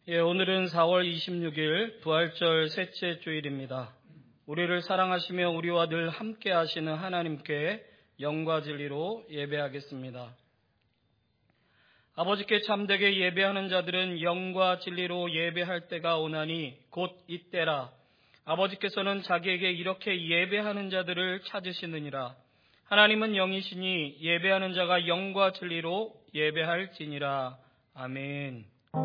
오늘은 4월 26일 부활절 셋째 주일입니다. 우리를 사랑하시며 우리와 늘 함께 하시는 하나님께 영과 진리로 예배하겠습니다. 아버지께 참되게 예배하는 자들은 영과 진리로 예배할 때가 오나니 곧 이때라. 아버지께서는 자기에게 이렇게 예배하는 자들을 찾으시느니라. 하나님은 영이시니 예배하는 자가 영과 진리로 예배할지니라. 아멘.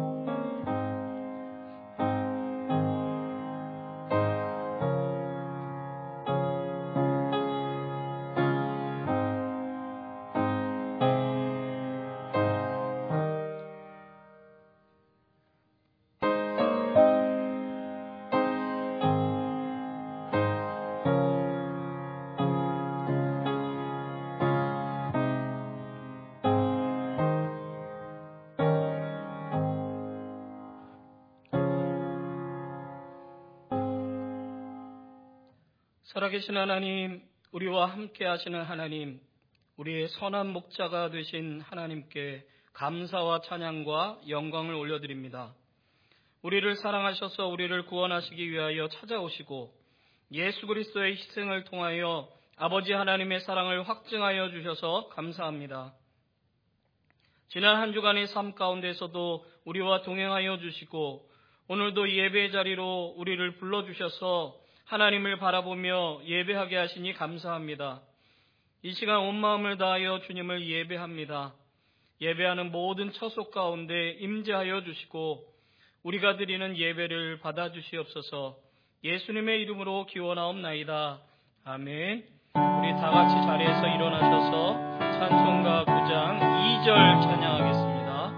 살아계신 하나님, 우리와 함께 하시는 하나님, 우리의 선한 목자가 되신 하나님께 감사와 찬양과 영광을 올려드립니다. 우리를 사랑하셔서 우리를 구원하시기 위하여 찾아오시고 예수 그리스도의 희생을 통하여 아버지 하나님의 사랑을 확증하여 주셔서 감사합니다. 지난 한 주간의 삶 가운데서도 우리와 동행하여 주시고 오늘도 예배 자리로 우리를 불러주셔서 하나님을 바라보며 예배하게 하시니 감사합니다. 이 시간 온 마음을 다하여 주님을 예배합니다. 예배하는 모든 처소 가운데 임재하여 주시고 우리가 드리는 예배를 받아주시옵소서. 예수님의 이름으로 기원하옵나이다. 아멘. 우리 다 같이 자리에서 일어나셔서 찬송가 9장 2절 찬양하겠습니다.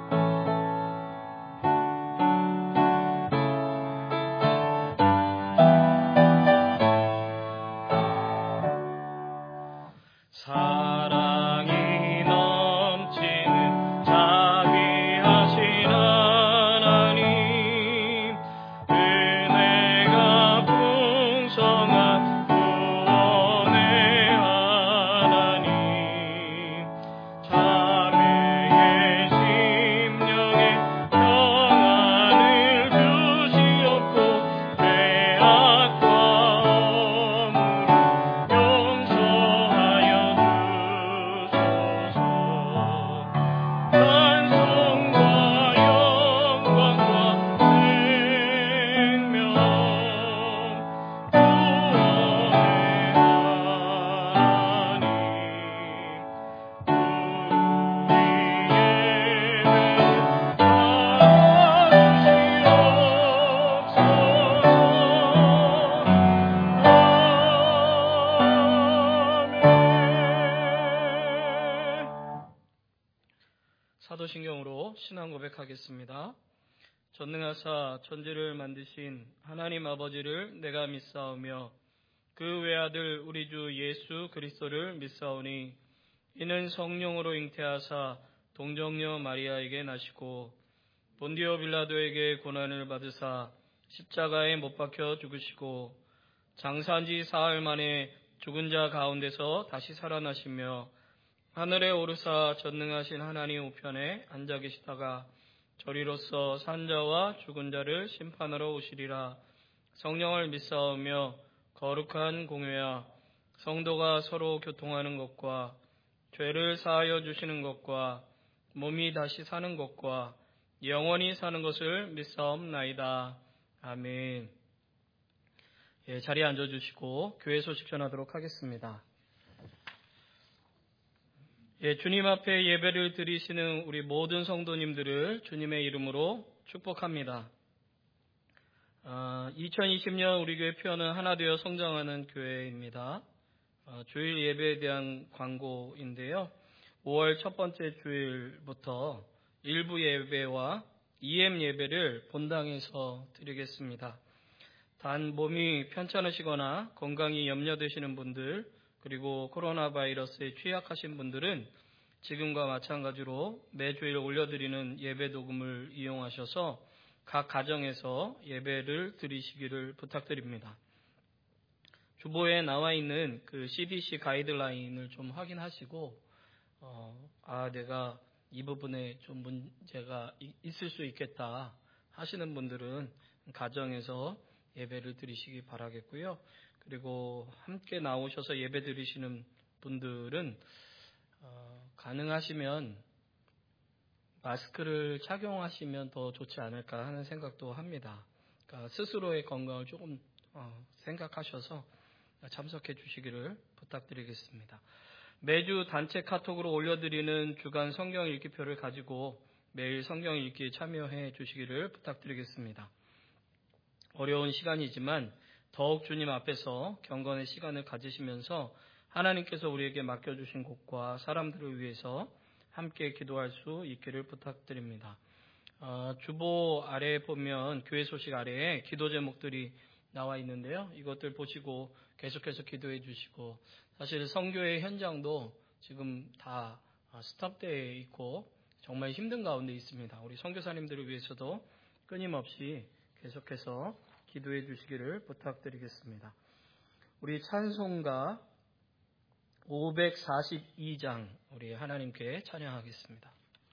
사랑이 넘치는 자비하신 하나님, 은혜가 풍성한 구원의 하나님, 자매의 심령에 평안을 주시옵고 죄악과 어물을 용서하여 찬송과 영광과 생명 구원의 하나님 사도신경으로 신앙 고백하겠습니다. 전능하사 천지를 만드신 하나님 아버지를 내가 믿사오며 그 외아들 우리 주 예수 그리스도를 믿사오니 이는 성령으로 잉태하사 동정녀 마리아에게 나시고 본디오 빌라도에게 고난을 받으사 십자가에 못 박혀 죽으시고 장사한 지 사흘 만에 죽은 자 가운데서 다시 살아나시며 하늘에 오르사 전능하신 하나님 우편에 앉아 계시다가 저리로서 산자와 죽은 자를 심판하러 오시리라. 성령을 믿사오며 거룩한 공회와 성도가 서로 교통하는 것과 죄를 사하여 주시는 것과 몸이 다시 사는 것과 영원히 사는 것을 믿사옵나이다. 아멘. 자리에 앉아주시고 교회 소식 전하도록 하겠습니다. 주님 앞에 예배를 드리시는 우리 모든 성도님들을 주님의 이름으로 축복합니다. 2020년 우리 교회 표어는 하나 되어 성장하는 교회입니다. 주일 예배에 대한 광고인데요. 5월 첫 번째 주일부터 일부 예배와 EM 예배를 본당에서 드리겠습니다. 단 몸이 편찮으시거나 건강이 염려되시는 분들 그리고 코로나 바이러스에 취약하신 분들은 지금과 마찬가지로 매주일 올려드리는 예배 도금을 이용하셔서 각 가정에서 예배를 드리시기를 부탁드립니다. 주보에 나와 있는 그 CDC 가이드라인을 좀 확인하시고 내가 이 부분에 좀 문제가 있을 수 있겠다 하시는 분들은 가정에서 예배를 드리시기 바라겠고요. 그리고 함께 나오셔서 예배 드리시는 분들은 가능하시면 마스크를 착용하시면 더 좋지 않을까 하는 생각도 합니다. 그러니까 스스로의 건강을 조금 생각하셔서 참석해 주시기를 부탁드리겠습니다. 매주 단체 카톡으로 올려드리는 주간 성경 읽기표를 가지고 매일 성경 읽기에 참여해 주시기를 부탁드리겠습니다. 어려운 시간이지만 더욱 주님 앞에서 경건의 시간을 가지시면서 하나님께서 우리에게 맡겨주신 곳과 사람들을 위해서 함께 기도할 수 있기를 부탁드립니다. 주보 아래에 보면 교회 소식 아래에 기도 제목들이 나와 있는데요. 이것들 보시고 계속해서 기도해 주시고, 사실 선교의 현장도 지금 다 스탑되어 있고 정말 힘든 가운데 있습니다. 우리 선교사님들을 위해서도 끊임없이 계속해서 기도해 주시기를 부탁드리겠습니다. 우리 찬송가 542장 우리 하나님께 찬양하겠습니다.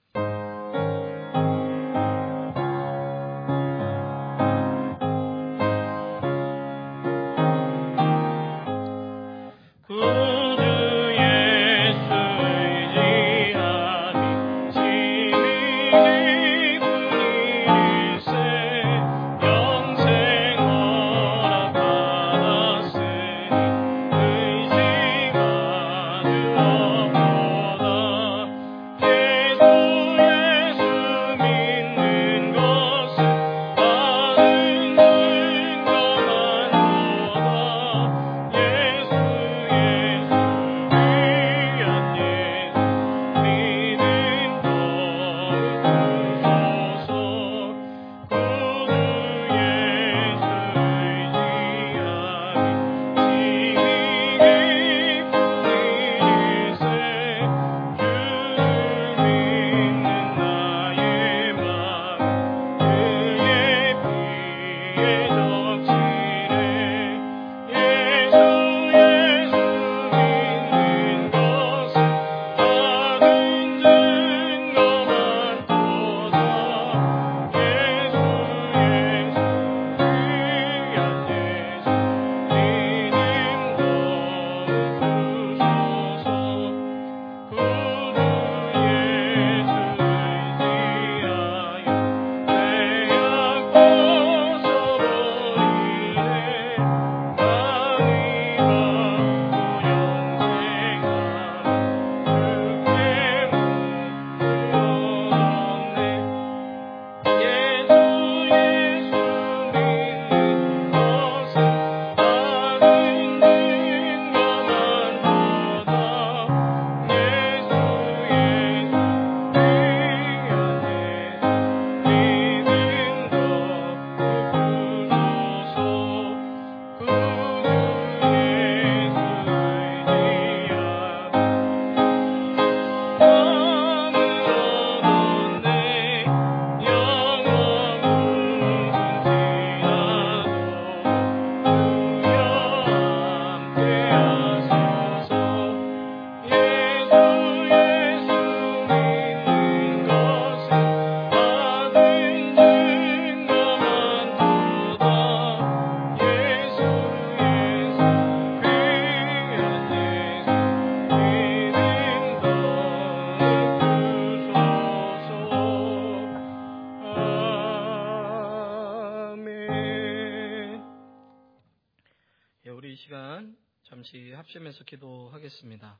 우리 이 시간 잠시 합심해서 기도하겠습니다.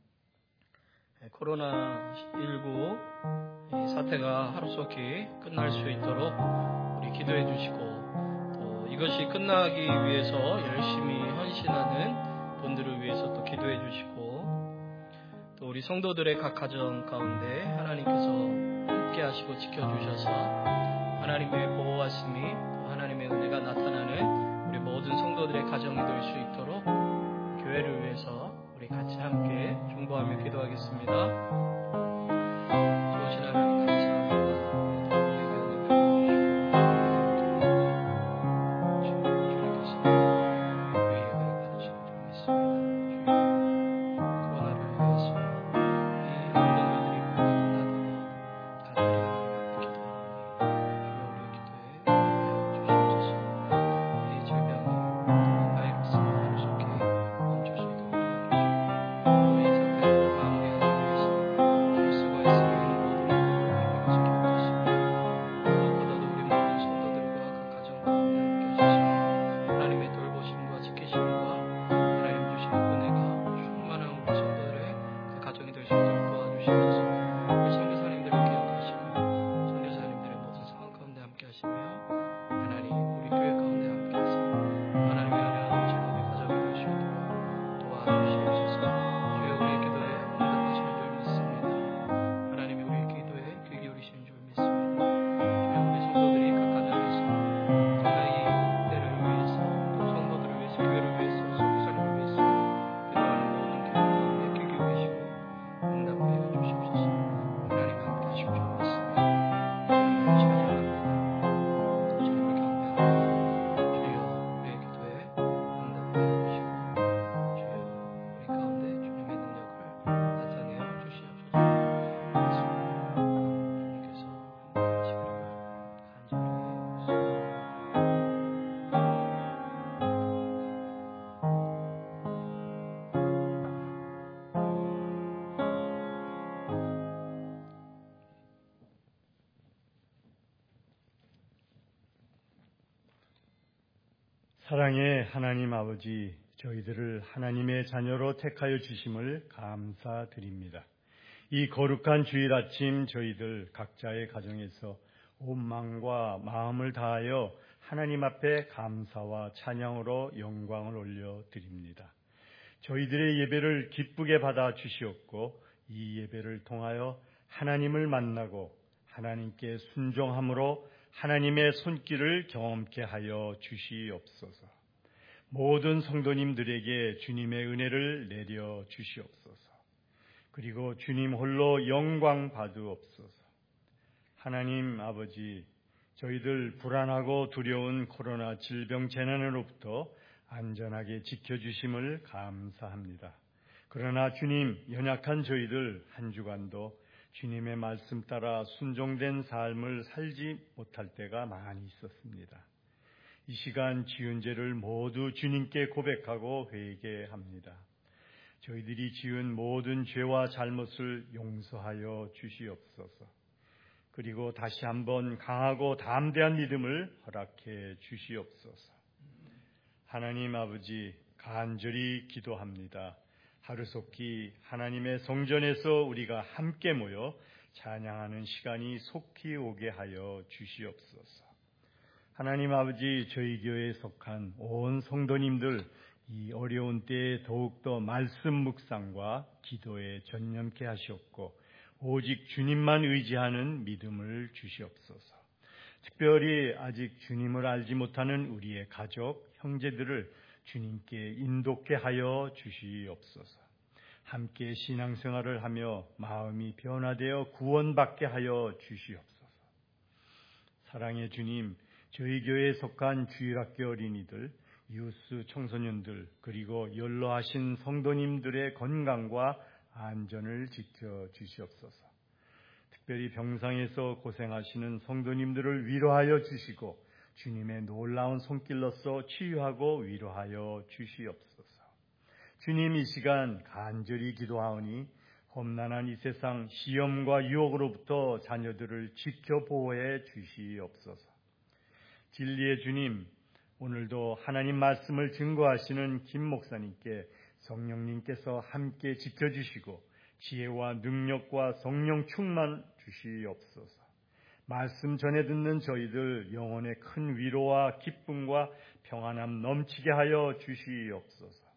코로나19 사태가 하루속히 끝날 수 있도록 우리 기도해 주시고, 또 이것이 끝나기 위해서 열심히 헌신하는 분들을 위해서 또 기도해 주시고, 또 우리 성도들의 각 가정 가운데 하나님께서 함께 하시고 지켜주셔서 하나님의 보호하심이, 또 하나님의 은혜가 나타나는 우리 모든 성도들의 가정이 될 수 있도록 교회를 위해서 우리 같이 함께 중보하며 기도하겠습니다. 좋으신 하나님 감사합니다. 주님께서 우리의 받으시고 좀 있습니다. 코로나를 위해서 이 모든 이들이 간절히 하나님 앞에 기도하오니 주여 우리의 기도에 사랑의 하나님 아버지, 저희들을 하나님의 자녀로 택하여 주심을 감사드립니다. 이 거룩한 주일 아침 저희들 각자의 가정에서 온 마음과 마음을 다하여 하나님 앞에 감사와 찬양으로 영광을 올려드립니다. 저희들의 예배를 기쁘게 받아 주시옵고 이 예배를 통하여 하나님을 만나고 하나님께 순종함으로 하나님의 손길을 경험케 하여 주시옵소서. 모든 성도님들에게 주님의 은혜를 내려 주시옵소서. 그리고 주님 홀로 영광 받으옵소서. 하나님 아버지, 저희들 불안하고 두려운 코로나 질병 재난으로부터 안전하게 지켜주심을 감사합니다. 그러나 주님, 연약한 저희들 한 주간도 주님의 말씀 따라 순종된 삶을 살지 못할 때가 많이 있었습니다. 이 시간 지은 죄를 모두 주님께 고백하고 회개합니다. 저희들이 지은 모든 죄와 잘못을 용서하여 주시옵소서. 그리고 다시 한번 강하고 담대한 믿음을 허락해 주시옵소서. 하나님 아버지, 간절히 기도합니다. 하루속히 하나님의 성전에서 우리가 함께 모여 찬양하는 시간이 속히 오게 하여 주시옵소서. 하나님 아버지, 저희 교회에 속한 온 성도님들 이 어려운 때에 더욱더 말씀 묵상과 기도에 전념케 하시옵고 오직 주님만 의지하는 믿음을 주시옵소서. 특별히 아직 주님을 알지 못하는 우리의 가족, 형제들을 주님께 인도케 하여 주시옵소서. 함께 신앙생활을 하며 마음이 변화되어 구원받게 하여 주시옵소서. 사랑의 주님, 저희 교회에 속한 주일학교 어린이들, 이웃수 청소년들, 그리고 연로하신 성도님들의 건강과 안전을 지켜 주시옵소서. 특별히 병상에서 고생하시는 성도님들을 위로하여 주시고 주님의 놀라운 손길로서 치유하고 위로하여 주시옵소서. 주님, 이 시간 간절히 기도하오니 험난한 이 세상 시험과 유혹으로부터 자녀들을 지켜 보호해 주시옵소서. 진리의 주님, 오늘도 하나님 말씀을 증거하시는 김 목사님께 성령님께서 함께 지켜주시고 지혜와 능력과 성령 충만 주시옵소서. 말씀 전해 듣는 저희들 영혼의 큰 위로와 기쁨과 평안함 넘치게 하여 주시옵소서.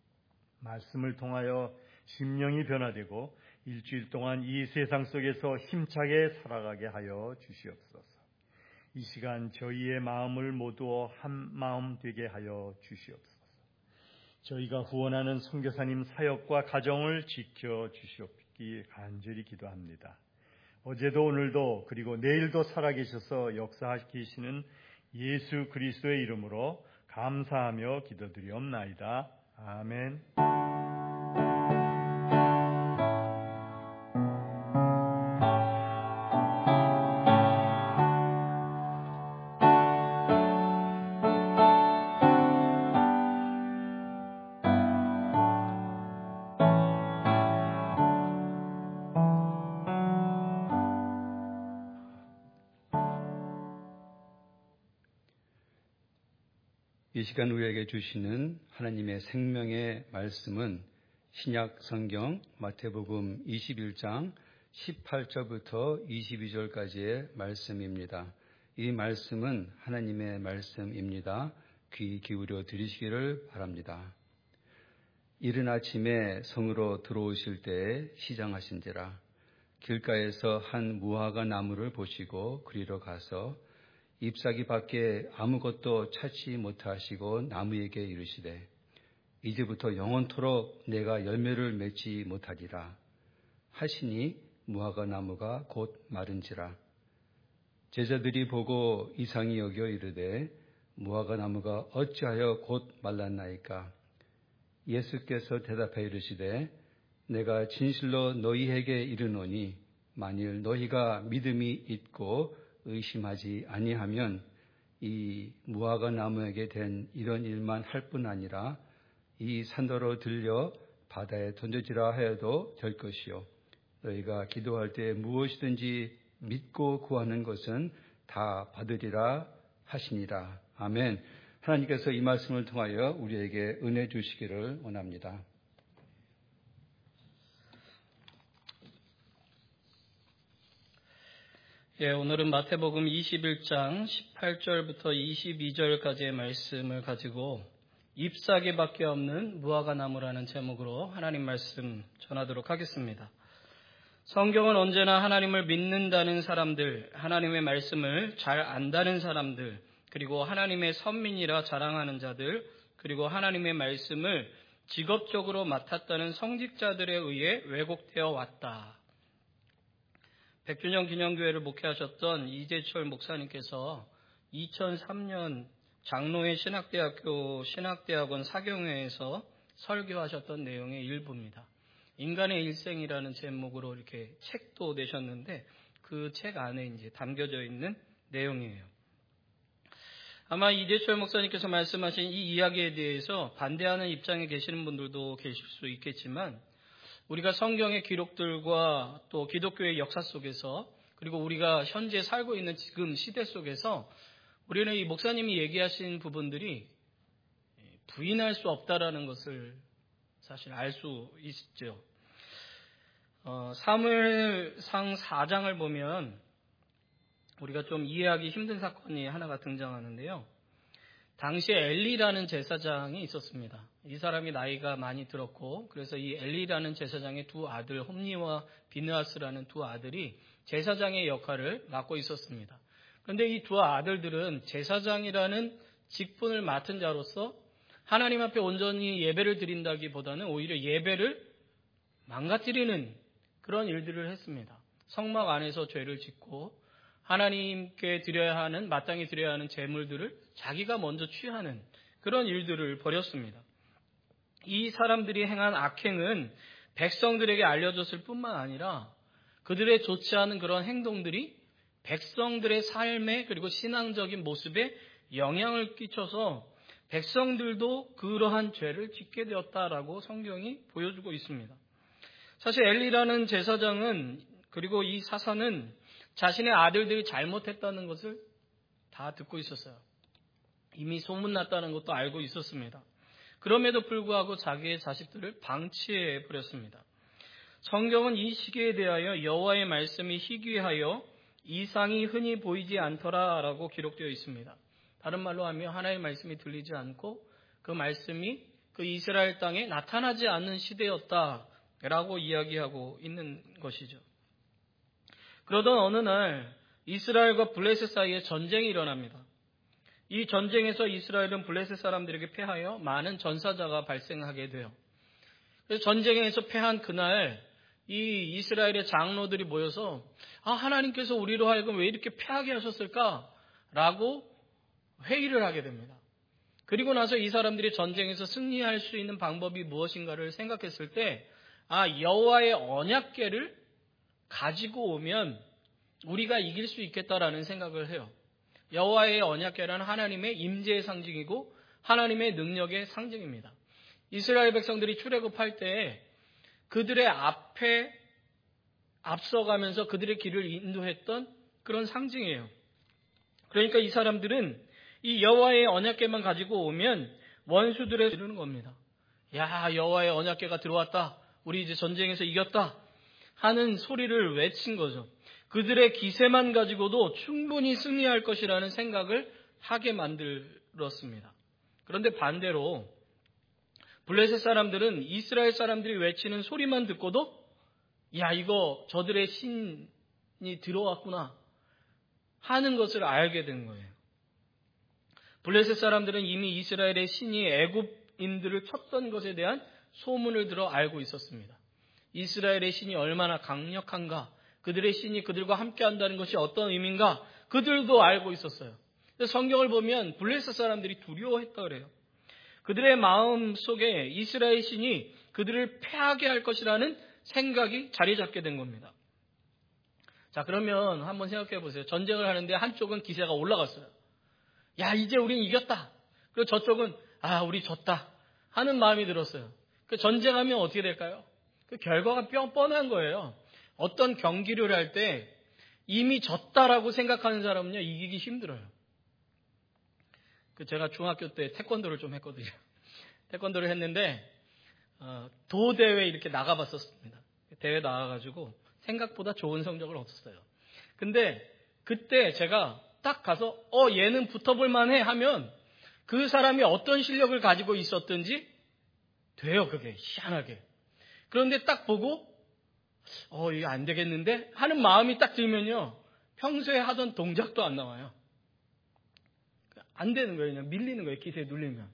말씀을 통하여 심령이 변화되고 일주일 동안 이 세상 속에서 힘차게 살아가게 하여 주시옵소서. 이 시간 저희의 마음을 모두어 한 마음 되게 하여 주시옵소서. 저희가 후원하는 선교사님 사역과 가정을 지켜 주시옵기 간절히 기도합니다. 어제도 오늘도 그리고 내일도 살아계셔서 역사하시는 예수 그리스도의 이름으로 감사하며 기도드리옵나이다. 아멘. 이 시간 우리에게 주시는 하나님의 생명의 말씀은 신약 성경 마태복음 21장 18절부터 22절까지의 말씀입니다. 이 말씀은 하나님의 말씀입니다. 귀 기울여 들으시기를 바랍니다. 이른 아침에 성으로 들어오실 때에 시장하신지라 길가에서 한 무화과 나무를 보시고 그리로 가서 잎사귀 밖에 아무것도 찾지 못하시고 나무에게 이르시되 이제부터 영원토록 내가 열매를 맺지 못하리라 하시니 무화과 나무가 곧 마른지라. 제자들이 보고 이상히 여겨 이르되 무화과 나무가 어찌하여 곧 말랐나이까. 예수께서 대답하여 이르시되 내가 진실로 너희에게 이르노니 만일 너희가 믿음이 있고 의심하지 아니하면 이 무화과 나무에게 된 이런 일만 할 뿐 아니라 이 산더러 들려 바다에 던져지라 하여도 될 것이요 너희가 기도할 때 무엇이든지 믿고 구하는 것은 다 받으리라 하시니라. 아멘. 하나님께서 이 말씀을 통하여 우리에게 은혜 주시기를 원합니다. 오늘은 마태복음 21장 18절부터 22절까지의 말씀을 가지고 잎사귀밖에 없는 무화과나무라는 제목으로 하나님 말씀 전하도록 하겠습니다. 성경은 언제나 하나님을 믿는다는 사람들, 하나님의 말씀을 잘 안다는 사람들, 그리고 하나님의 선민이라 자랑하는 자들, 그리고 하나님의 말씀을 직업적으로 맡았다는 성직자들에 의해 왜곡되어 왔다. 백준영 기념교회를 목회하셨던 이재철 목사님께서 2003년 장로회 신학대학교 신학대학원 사경회에서 설교하셨던 내용의 일부입니다. 인간의 일생이라는 제목으로 이렇게 책도 내셨는데 그 책 안에 이제 담겨져 있는 내용이에요. 아마 이재철 목사님께서 말씀하신 이 이야기에 대해서 반대하는 입장에 계시는 분들도 계실 수 있겠지만 우리가 성경의 기록들과 또 기독교의 역사 속에서 그리고 우리가 현재 살고 있는 지금 시대 속에서 우리는 이 목사님이 얘기하신 부분들이 부인할 수 없다라는 것을 사실 알 수 있죠. 사무엘상 4장을 보면 우리가 좀 이해하기 힘든 사건이 하나가 등장하는데요. 당시에 엘리라는 제사장이 있었습니다. 이 사람이 나이가 많이 들었고 그래서 이 엘리라는 제사장의 두 아들 홈니와 비느하스라는 두 아들이 제사장의 역할을 맡고 있었습니다. 그런데 이 두 아들들은 제사장이라는 직분을 맡은 자로서 하나님 앞에 온전히 예배를 드린다기보다는 오히려 예배를 망가뜨리는 그런 일들을 했습니다. 성막 안에서 죄를 짓고 하나님께 드려야 하는 마땅히 드려야 하는 제물들을 자기가 먼저 취하는 그런 일들을 벌였습니다. 이 사람들이 행한 악행은 백성들에게 알려졌을 뿐만 아니라 그들의 좋지 않은 그런 행동들이 백성들의 삶에 그리고 신앙적인 모습에 영향을 끼쳐서 백성들도 그러한 죄를 짓게 되었다라고 성경이 보여주고 있습니다. 사실 엘리라는 제사장은 그리고 이 사사는 자신의 아들들이 잘못했다는 것을 다 듣고 있었어요. 이미 소문났다는 것도 알고 있었습니다. 그럼에도 불구하고 자기의 자식들을 방치해 버렸습니다. 성경은 이 시기에 대하여 여호와의 말씀이 희귀하여 이상이 흔히 보이지 않더라라고 기록되어 있습니다. 다른 말로 하면 하나님의 말씀이 들리지 않고 그 말씀이 그 이스라엘 땅에 나타나지 않는 시대였다라고 이야기하고 있는 것이죠. 그러던 어느 날 이스라엘과 블레셋 사이에 전쟁이 일어납니다. 이 전쟁에서 이스라엘은 블레셋 사람들에게 패하여 많은 전사자가 발생하게 돼요. 그래서 전쟁에서 패한 그날 이 이스라엘의 장로들이 모여서 하나님께서 우리로 하여금 왜 이렇게 패하게 하셨을까라고 회의를 하게 됩니다. 그리고 나서 이 사람들이 전쟁에서 승리할 수 있는 방법이 무엇인가를 생각했을 때 여호와의 언약궤를 가지고 오면 우리가 이길 수 있겠다라는 생각을 해요. 여호와의 언약궤라는 하나님의 임재의 상징이고 하나님의 능력의 상징입니다. 이스라엘 백성들이 출애굽할 때 그들의 앞에 앞서가면서 그들의 길을 인도했던 그런 상징이에요. 그러니까 이 사람들은 이 여호와의 언약궤만 가지고 오면 원수들에 이르는 겁니다. 야, 여호와의 언약궤가 들어왔다. 우리 이제 전쟁에서 이겼다. 하는 소리를 외친 거죠. 그들의 기세만 가지고도 충분히 승리할 것이라는 생각을 하게 만들었습니다. 그런데 반대로 블레셋 사람들은 이스라엘 사람들이 외치는 소리만 듣고도 이거 저들의 신이 들어왔구나 하는 것을 알게 된 거예요. 블레셋 사람들은 이미 이스라엘의 신이 애굽인들을 쳤던 것에 대한 소문을 들어 알고 있었습니다. 이스라엘의 신이 얼마나 강력한가, 그들의 신이 그들과 함께 한다는 것이 어떤 의미인가 그들도 알고 있었어요. 성경을 보면 블레셋 사람들이 두려워했다 그래요. 그들의 마음 속에 이스라엘 신이 그들을 패하게 할 것이라는 생각이 자리 잡게 된 겁니다. 자, 그러면 한번 생각해 보세요. 전쟁을 하는데 한쪽은 기세가 올라갔어요. 야, 이제 우린 이겼다. 그리고 저쪽은 우리 졌다 하는 마음이 들었어요. 그 전쟁하면 어떻게 될까요? 그 결과가 뻔한 거예요. 어떤 경기를 할 때 이미 졌다라고 생각하는 사람은요, 이기기 힘들어요. 제가 중학교 때 태권도를 좀 했거든요. 태권도를 했는데 도대회 이렇게 나가봤었습니다. 대회 나가가지고 생각보다 좋은 성적을 얻었어요. 근데 그때 제가 딱 가서 얘는 붙어볼 만해 하면 그 사람이 어떤 실력을 가지고 있었든지 돼요. 그게 희한하게. 그런데 딱 보고 이게 안 되겠는데 하는 마음이 딱 들면요, 평소에 하던 동작도 안 나와요. 안 되는 거예요. 그냥 밀리는 거예요. 기세에 눌리면.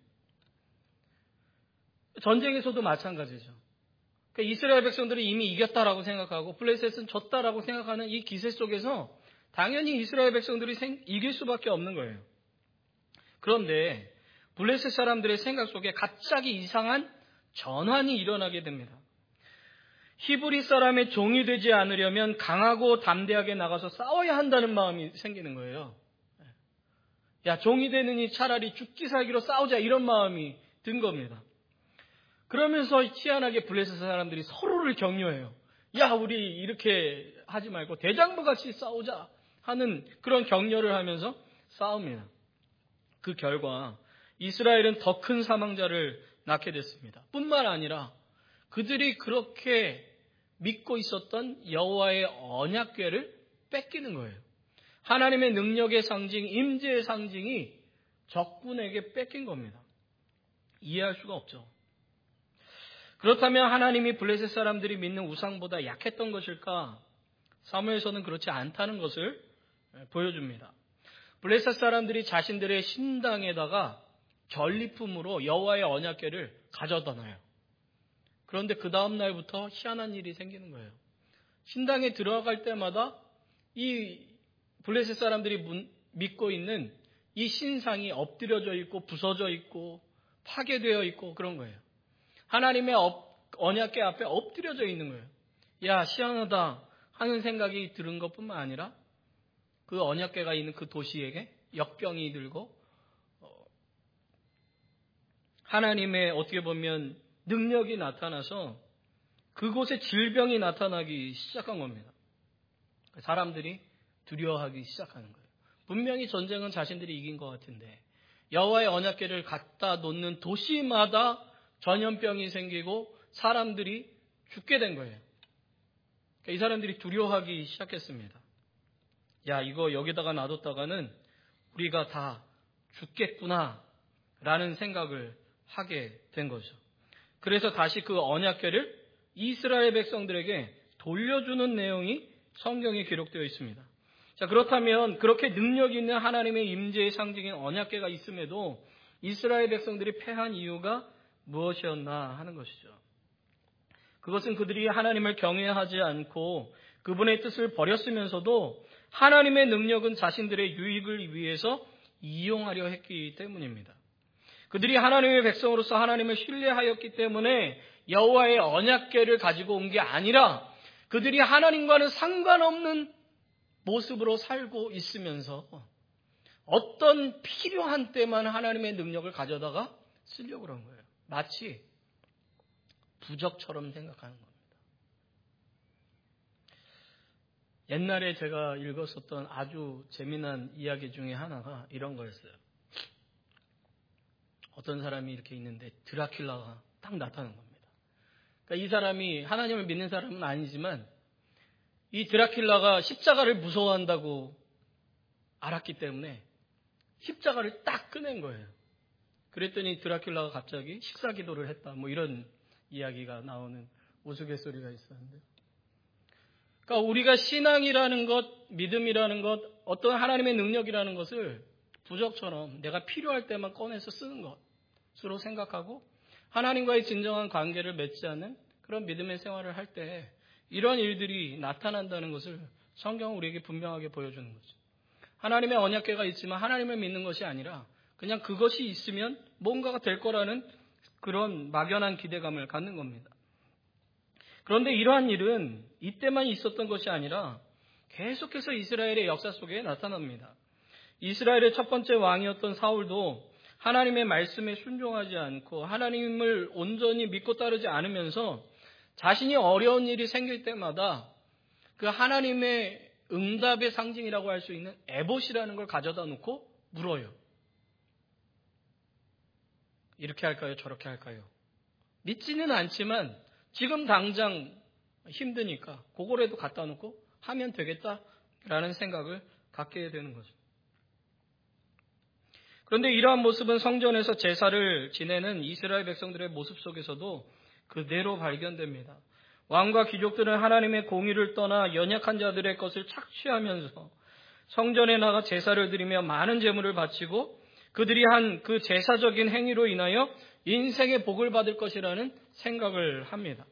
전쟁에서도 마찬가지죠. 그러니까 이스라엘 백성들이 이미 이겼다라고 생각하고 블레셋은 졌다라고 생각하는 이 기세 속에서 당연히 이스라엘 백성들이 이길 수밖에 없는 거예요. 그런데 블레셋 사람들의 생각 속에 갑자기 이상한 전환이 일어나게 됩니다. 히브리 사람의 종이 되지 않으려면 강하고 담대하게 나가서 싸워야 한다는 마음이 생기는 거예요. 야, 종이 되느니 차라리 죽기 살기로 싸우자, 이런 마음이 든 겁니다. 그러면서 희한하게 블레셋 사람들이 서로를 격려해요. 야, 우리 이렇게 하지 말고 대장부같이 싸우자 하는 그런 격려를 하면서 싸웁니다. 그 결과 이스라엘은 더 큰 사망자를 낳게 됐습니다. 뿐만 아니라 그들이 그렇게 믿고 있었던 여호와의 언약궤를 뺏기는 거예요. 하나님의 능력의 상징, 임재의 상징이 적군에게 뺏긴 겁니다. 이해할 수가 없죠. 그렇다면 하나님이 블레셋 사람들이 믿는 우상보다 약했던 것일까? 사무엘서는 그렇지 않다는 것을 보여줍니다. 블레셋 사람들이 자신들의 신당에다가 전리품으로 여호와의 언약궤를 가져다 놔요. 그런데 그 다음 날부터 희한한 일이 생기는 거예요. 신당에 들어갈 때마다 이 블레셋 사람들이 믿고 있는 이 신상이 엎드려져 있고 부서져 있고 파괴되어 있고 그런 거예요. 하나님의 언약궤 앞에 엎드려져 있는 거예요. 야, 희한하다 하는 생각이 들은 것뿐만 아니라 그 언약궤가 있는 그 도시에게 역병이 들고 하나님의 어떻게 보면 능력이 나타나서 그곳에 질병이 나타나기 시작한 겁니다. 사람들이 두려워하기 시작하는 거예요. 분명히 전쟁은 자신들이 이긴 것 같은데 여호와의 언약궤를 갖다 놓는 도시마다 전염병이 생기고 사람들이 죽게 된 거예요. 그러니까 이 사람들이 두려워하기 시작했습니다. 야, 이거 여기다가 놔뒀다가는 우리가 다 죽겠구나 라는 생각을 하게 된 거죠. 그래서 다시 그 언약궤를 이스라엘 백성들에게 돌려주는 내용이 성경에 기록되어 있습니다. 자, 그렇다면 그렇게 능력 있는 하나님의 임재의 상징인 언약궤가 있음에도 이스라엘 백성들이 패한 이유가 무엇이었나 하는 것이죠. 그것은 그들이 하나님을 경외하지 않고 그분의 뜻을 버렸으면서도 하나님의 능력은 자신들의 유익을 위해서 이용하려 했기 때문입니다. 그들이 하나님의 백성으로서 하나님을 신뢰하였기 때문에 여호와의 언약궤를 가지고 온 게 아니라 그들이 하나님과는 상관없는 모습으로 살고 있으면서 어떤 필요한 때만 하나님의 능력을 가져다가 쓰려고 그런 거예요. 마치 부적처럼 생각하는 겁니다. 옛날에 제가 읽었었던 아주 재미난 이야기 중에 하나가 이런 거였어요. 어떤 사람이 이렇게 있는데 드라큘라가 딱 나타난 겁니다. 그러니까 이 사람이 하나님을 믿는 사람은 아니지만 이 드라큘라가 십자가를 무서워한다고 알았기 때문에 십자가를 딱 꺼낸 거예요. 그랬더니 드라큘라가 갑자기 식사기도를 했다. 뭐 이런 이야기가 나오는 우스갯소리가 있었는데, 그러니까 우리가 신앙이라는 것, 믿음이라는 것, 어떤 하나님의 능력이라는 것을 부적처럼 내가 필요할 때만 꺼내서 쓰는 것으로 생각하고 하나님과의 진정한 관계를 맺지 않는 그런 믿음의 생활을 할 때 이런 일들이 나타난다는 것을 성경은 우리에게 분명하게 보여주는 거죠. 하나님의 언약궤가 있지만 하나님을 믿는 것이 아니라 그냥 그것이 있으면 뭔가가 될 거라는 그런 막연한 기대감을 갖는 겁니다. 그런데 이러한 일은 이때만 있었던 것이 아니라 계속해서 이스라엘의 역사 속에 나타납니다. 이스라엘의 첫 번째 왕이었던 사울도 하나님의 말씀에 순종하지 않고 하나님을 온전히 믿고 따르지 않으면서 자신이 어려운 일이 생길 때마다 그 하나님의 응답의 상징이라고 할 수 있는 에봇이라는 걸 가져다 놓고 물어요. 이렇게 할까요? 저렇게 할까요? 믿지는 않지만 지금 당장 힘드니까 그거라도 갖다 놓고 하면 되겠다라는 생각을 갖게 되는 거죠. 그런데 이러한 모습은 성전에서 제사를 지내는 이스라엘 백성들의 모습 속에서도 그대로 발견됩니다. 왕과 귀족들은 하나님의 공의를 떠나 연약한 자들의 것을 착취하면서 성전에 나가 제사를 드리며 많은 제물을 바치고 그들이 한 그 제사적인 행위로 인하여 인생의 복을 받을 것이라는 생각을 합니다.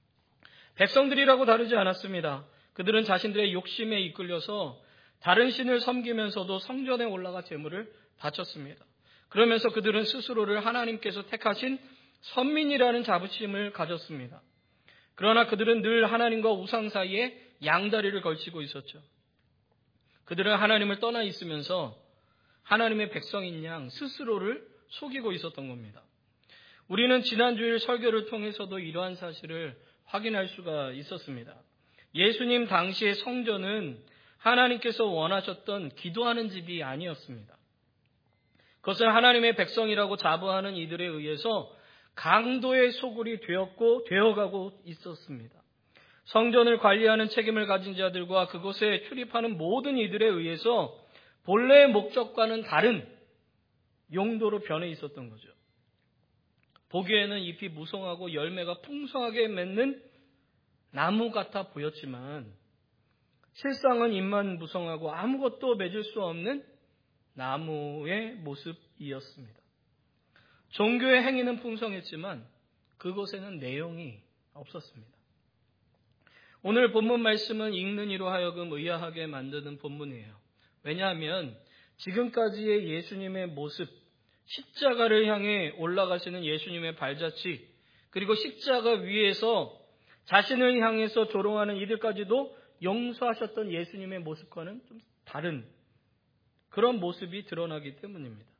백성들이라고 다르지 않았습니다. 그들은 자신들의 욕심에 이끌려서 다른 신을 섬기면서도 성전에 올라가 제물을 바쳤습니다. 그러면서 그들은 스스로를 하나님께서 택하신 선민이라는 자부심을 가졌습니다. 그러나 그들은 늘 하나님과 우상 사이에 양다리를 걸치고 있었죠. 그들은 하나님을 떠나 있으면서 하나님의 백성인 양 스스로를 속이고 있었던 겁니다. 우리는 지난 주일 설교를 통해서도 이러한 사실을 확인할 수가 있었습니다. 예수님 당시의 성전은 하나님께서 원하셨던 기도하는 집이 아니었습니다. 그것은 하나님의 백성이라고 자부하는 이들에 의해서 강도의 소굴이 되어가고 있었습니다. 성전을 관리하는 책임을 가진 자들과 그곳에 출입하는 모든 이들에 의해서 본래의 목적과는 다른 용도로 변해 있었던 거죠. 보기에는 잎이 무성하고 열매가 풍성하게 맺는 나무 같아 보였지만 실상은 잎만 무성하고 아무것도 맺을 수 없는 나무의 모습이었습니다. 종교의 행위는 풍성했지만 그곳에는 내용이 없었습니다. 오늘 본문 말씀은 읽는 이로 하여금 의아하게 만드는 본문이에요. 왜냐하면 지금까지의 예수님의 모습, 십자가를 향해 올라가시는 예수님의 발자취, 그리고 십자가 위에서 자신을 향해서 조롱하는 이들까지도 용서하셨던 예수님의 모습과는 좀 다른 그런 모습이 드러나기 때문입니다.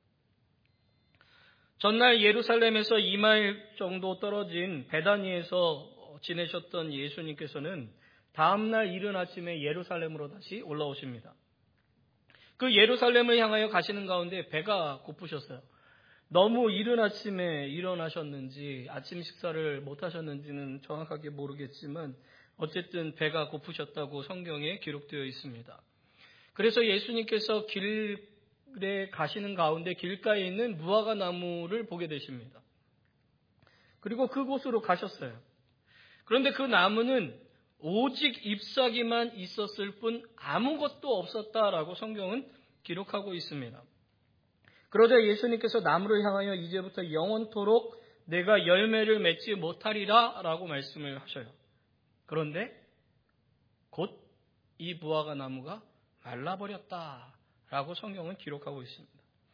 전날 예루살렘에서 2마일 정도 떨어진 베다니에서 지내셨던 예수님께서는 다음날 이른 아침에 예루살렘으로 다시 올라오십니다. 그 예루살렘을 향하여 가시는 가운데 배가 고프셨어요. 너무 이른 아침에 일어나셨는지 아침 식사를 못하셨는지는 정확하게 모르겠지만 어쨌든 배가 고프셨다고 성경에 기록되어 있습니다. 그래서 예수님께서 길에 가시는 가운데 길가에 있는 무화과 나무를 보게 되십니다. 그리고 그곳으로 가셨어요. 그런데 그 나무는 오직 잎사귀만 있었을 뿐 아무것도 없었다라고 성경은 기록하고 있습니다. 그러자 예수님께서 나무를 향하여 이제부터 영원토록 내가 열매를 맺지 못하리라 라고 말씀을 하셔요. 그런데 곧 이 무화과 나무가 말라버렸다라고 성경은 기록하고 있습니다.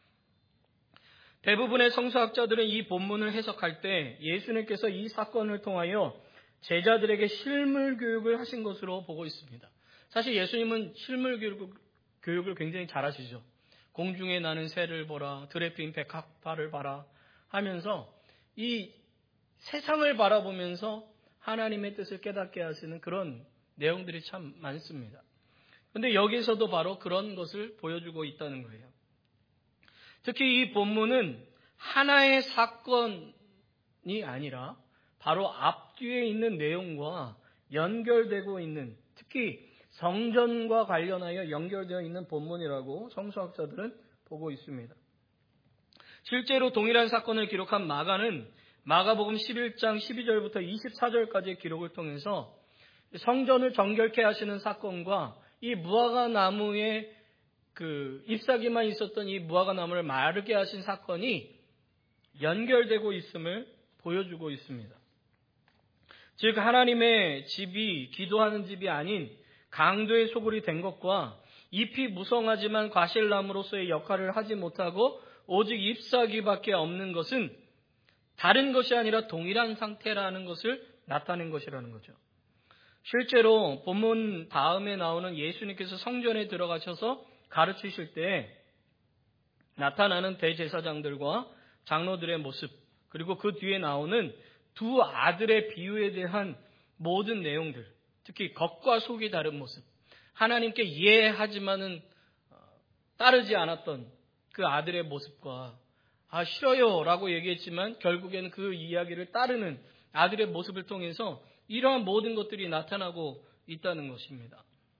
대부분의 성서학자들은 이 본문을 해석할 때 예수님께서 이 사건을 통하여 제자들에게 실물 교육을 하신 것으로 보고 있습니다. 사실 예수님은 실물 교육을 굉장히 잘하시죠. 공중에 나는 새를 보라, 들에 핀 백합화를 봐라 하면서 이 세상을 바라보면서 하나님의 뜻을 깨닫게 하시는 그런 내용들이 참 많습니다. 그런데 여기서도 바로 그런 것을 보여주고 있다는 거예요. 특히 이 본문은 하나의 사건이 아니라 바로 앞뒤에 있는 내용과 연결되고 있는, 특히 성전과 관련하여 연결되어 있는 본문이라고 성서학자들은 보고 있습니다. 실제로 동일한 사건을 기록한 마가는 마가복음 11장 12절부터 24절까지의 기록을 통해서 성전을 정결케 하시는 사건과 이 무화과 나무의 그 잎사귀만 있었던 이 무화과 나무를 마르게 하신 사건이 연결되고 있음을 보여주고 있습니다. 즉 하나님의 집이 기도하는 집이 아닌 강도의 소굴이 된 것과 잎이 무성하지만 과실나무로서의 역할을 하지 못하고 오직 잎사귀밖에 없는 것은 다른 것이 아니라 동일한 상태라는 것을 나타낸 것이라는 거죠. 실제로 본문 다음에 나오는 예수님께서 성전에 들어가셔서 가르치실 때 나타나는 대제사장들과 장로들의 모습, 그리고 그 뒤에 나오는 두 아들의 비유에 대한 모든 내용들, 특히 겉과 속이 다른 모습, 하나님께 이해하지만은 따르지 않았던 그 아들의 모습과 싫어요 라고 얘기했지만 결국에는 그 이야기를 따르는 아들의 모습을 통해서 이러한 모든 것들이 나타나고 있다는 것입니다.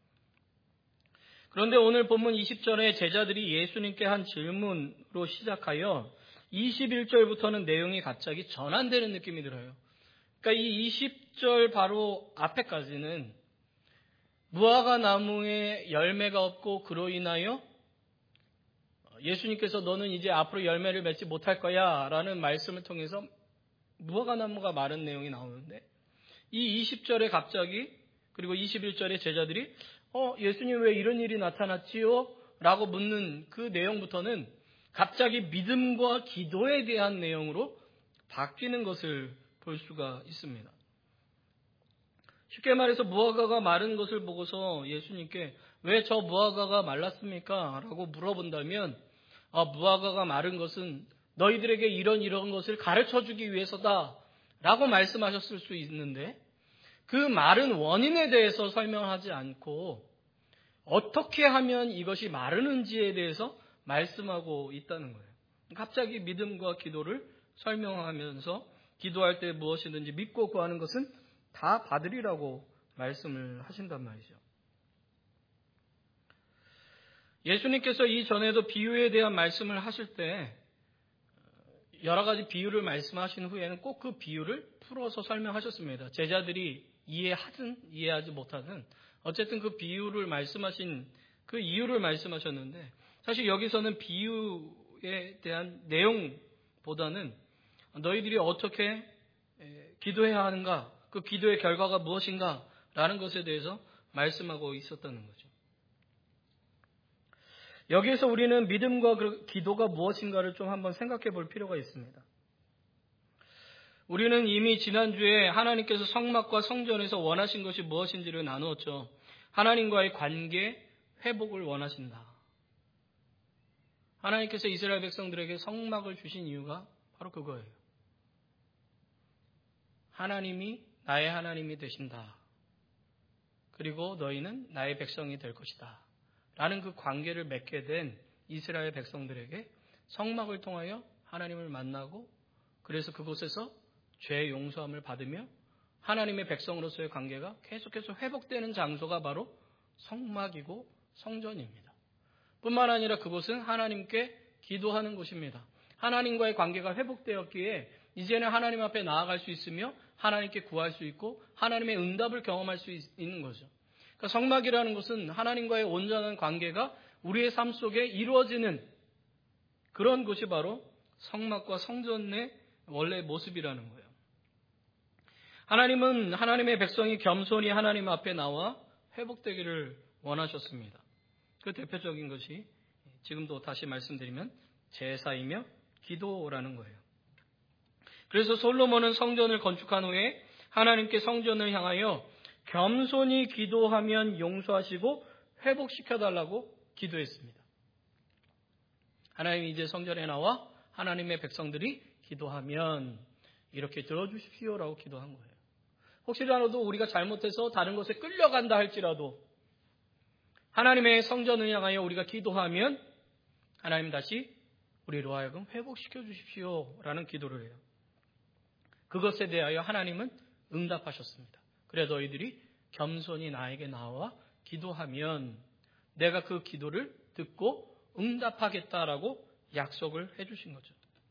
그런데 오늘 본문 20절에 제자들이 예수님께 한 질문으로 시작하여 21절부터는 내용이 갑자기 전환되는 느낌이 들어요. 그러니까 이 20절 바로 앞에까지는 무화과 나무에 열매가 없고 그로 인하여 예수님께서 너는 이제 앞으로 열매를 맺지 못할 거야 라는 말씀을 통해서 무화과 나무가 마른 내용이 나오는데 이 20절에 갑자기 그리고 21절에 제자들이 예수님 왜 이런 일이 나타났지요? 라고 묻는 그 내용부터는 갑자기 믿음과 기도에 대한 내용으로 바뀌는 것을 볼 수가 있습니다. 쉽게 말해서 무화과가 마른 것을 보고서 예수님께 왜 저 무화과가 말랐습니까? 라고 물어본다면 무화과가 마른 것은 너희들에게 이런 것을 가르쳐주기 위해서다 라고 말씀하셨을 수 있는데 그 마른 원인에 대해서 설명하지 않고 어떻게 하면 이것이 마르는지에 대해서 말씀하고 있다는 거예요. 갑자기 믿음과 기도를 설명하면서 기도할 때 무엇이든지 믿고 구하는 것은 다 받으리라고 말씀을 하신단 말이죠. 예수님께서 이전에도 비유에 대한 말씀을 하실 때 여러 가지 비유를 말씀하신 후에는 꼭 그 비유를 풀어서 설명하셨습니다. 제자들이 이해하든 이해하지 못하든 어쨌든 그 비유를 말씀하신 그 이유를 말씀하셨는데 사실 여기서는 비유에 대한 내용보다는 너희들이 어떻게 기도해야 하는가, 그 기도의 결과가 무엇인가 라는 것에 대해서 말씀하고 있었다는 거죠. 여기에서 우리는 믿음과 기도가 무엇인가를 좀 한번 생각해 볼 필요가 있습니다. 우리는 이미 지난주에 하나님께서 성막과 성전에서 원하신 것이 무엇인지를 나누었죠. 하나님과의 관계 회복을 원하신다. 하나님께서 이스라엘 백성들에게 성막을 주신 이유가 바로 그거예요. 하나님이 나의 하나님이 되신다. 그리고 너희는 나의 백성이 될 것이다. 라는 그 관계를 맺게 된 이스라엘 백성들에게 성막을 통하여 하나님을 만나고 그래서 그곳에서 죄 용서함을 받으며 하나님의 백성으로서의 관계가 계속해서 회복되는 장소가 바로 성막이고 성전입니다. 뿐만 아니라 그곳은 하나님께 기도하는 곳입니다. 하나님과의 관계가 회복되었기에 이제는 하나님 앞에 나아갈 수 있으며 하나님께 구할 수 있고 하나님의 응답을 경험할 수 있는 거죠. 그러니까 성막이라는 것은 하나님과의 온전한 관계가 우리의 삶 속에 이루어지는 그런 곳이 바로 성막과 성전의 원래 모습이라는 거예요. 하나님은 하나님의 백성이 겸손히 하나님 앞에 나와 회복되기를 원하셨습니다. 그 대표적인 것이 지금도 다시 말씀드리면 제사이며 기도라는 거예요. 그래서 솔로몬은 성전을 건축한 후에 하나님께 성전을 향하여 겸손히 기도하면 용서하시고 회복시켜달라고 기도했습니다. 하나님이 이제 성전에 나와 하나님의 백성들이 기도하면 이렇게 들어주십시오라고 기도한 거예요. 혹시라도 우리가 잘못해서 다른 것에 끌려간다 할지라도 하나님의 성전을 향하여 우리가 기도하면 하나님 다시 우리로 하여금 회복시켜 주십시오라는 기도를 해요. 그것에 대하여 하나님은 응답하셨습니다. 그래 너희들이 겸손히 나에게 나와 기도하면 내가 그 기도를 듣고 응답하겠다라고 약속을 해주신 거죠.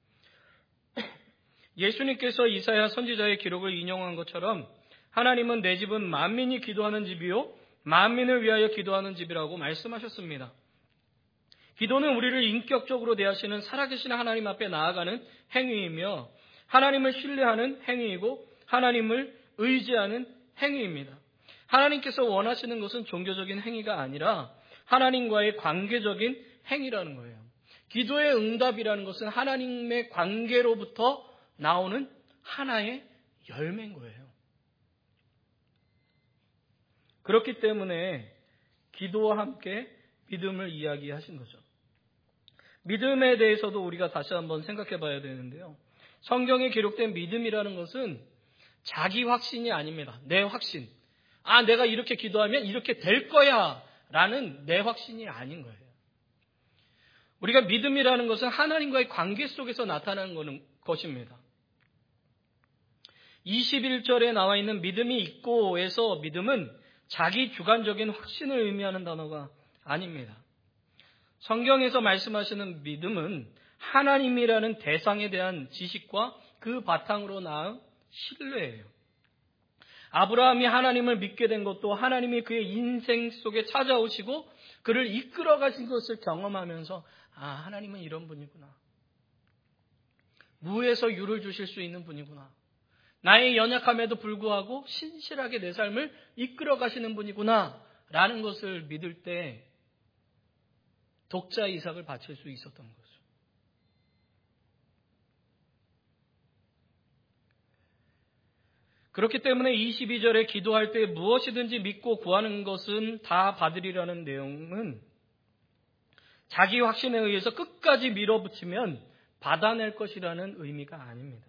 예수님께서 이사야 선지자의 기록을 인용한 것처럼 하나님은 내 집은 만민이 기도하는 집이요 만민을 위하여 기도하는 집이라고 말씀하셨습니다. 기도는 우리를 인격적으로 대하시는 살아계신 하나님 앞에 나아가는 행위이며 하나님을 신뢰하는 행위이고 하나님을 의지하는 행위입니다. 하나님께서 원하시는 것은 종교적인 행위가 아니라 하나님과의 관계적인 행위라는 거예요. 기도의 응답이라는 것은 하나님의 관계로부터 나오는 하나의 열매인 거예요. 그렇기 때문에 기도와 함께 믿음을 이야기하신 거죠. 믿음에 대해서도 우리가 다시 한번 생각해 봐야 되는데요. 성경에 기록된 믿음이라는 것은 자기 확신이 아닙니다. 내 확신. 내가 이렇게 기도하면 이렇게 될 거야 라는 내 확신이 아닌 거예요. 우리가 믿음이라는 것은 하나님과의 관계 속에서 나타나는 것입니다. 21절에 나와 있는 믿음이 있고에서 믿음은 자기 주관적인 확신을 의미하는 단어가 아닙니다. 성경에서 말씀하시는 믿음은 하나님이라는 대상에 대한 지식과 그 바탕으로 낳은 신뢰예요. 아브라함이 하나님을 믿게 된 것도 하나님이 그의 인생 속에 찾아오시고 그를 이끌어 가신 것을 경험하면서 하나님은 이런 분이구나. 무에서 유를 주실 수 있는 분이구나. 나의 연약함에도 불구하고 신실하게 내 삶을 이끌어 가시는 분이구나 라는 것을 믿을 때 독자 이삭을 바칠 수 있었던 거죠. 그렇기 때문에 22절에 기도할 때 무엇이든지 믿고 구하는 것은 다 받으리라는 내용은 자기 확신에 의해서 끝까지 밀어붙이면 받아낼 것이라는 의미가 아닙니다.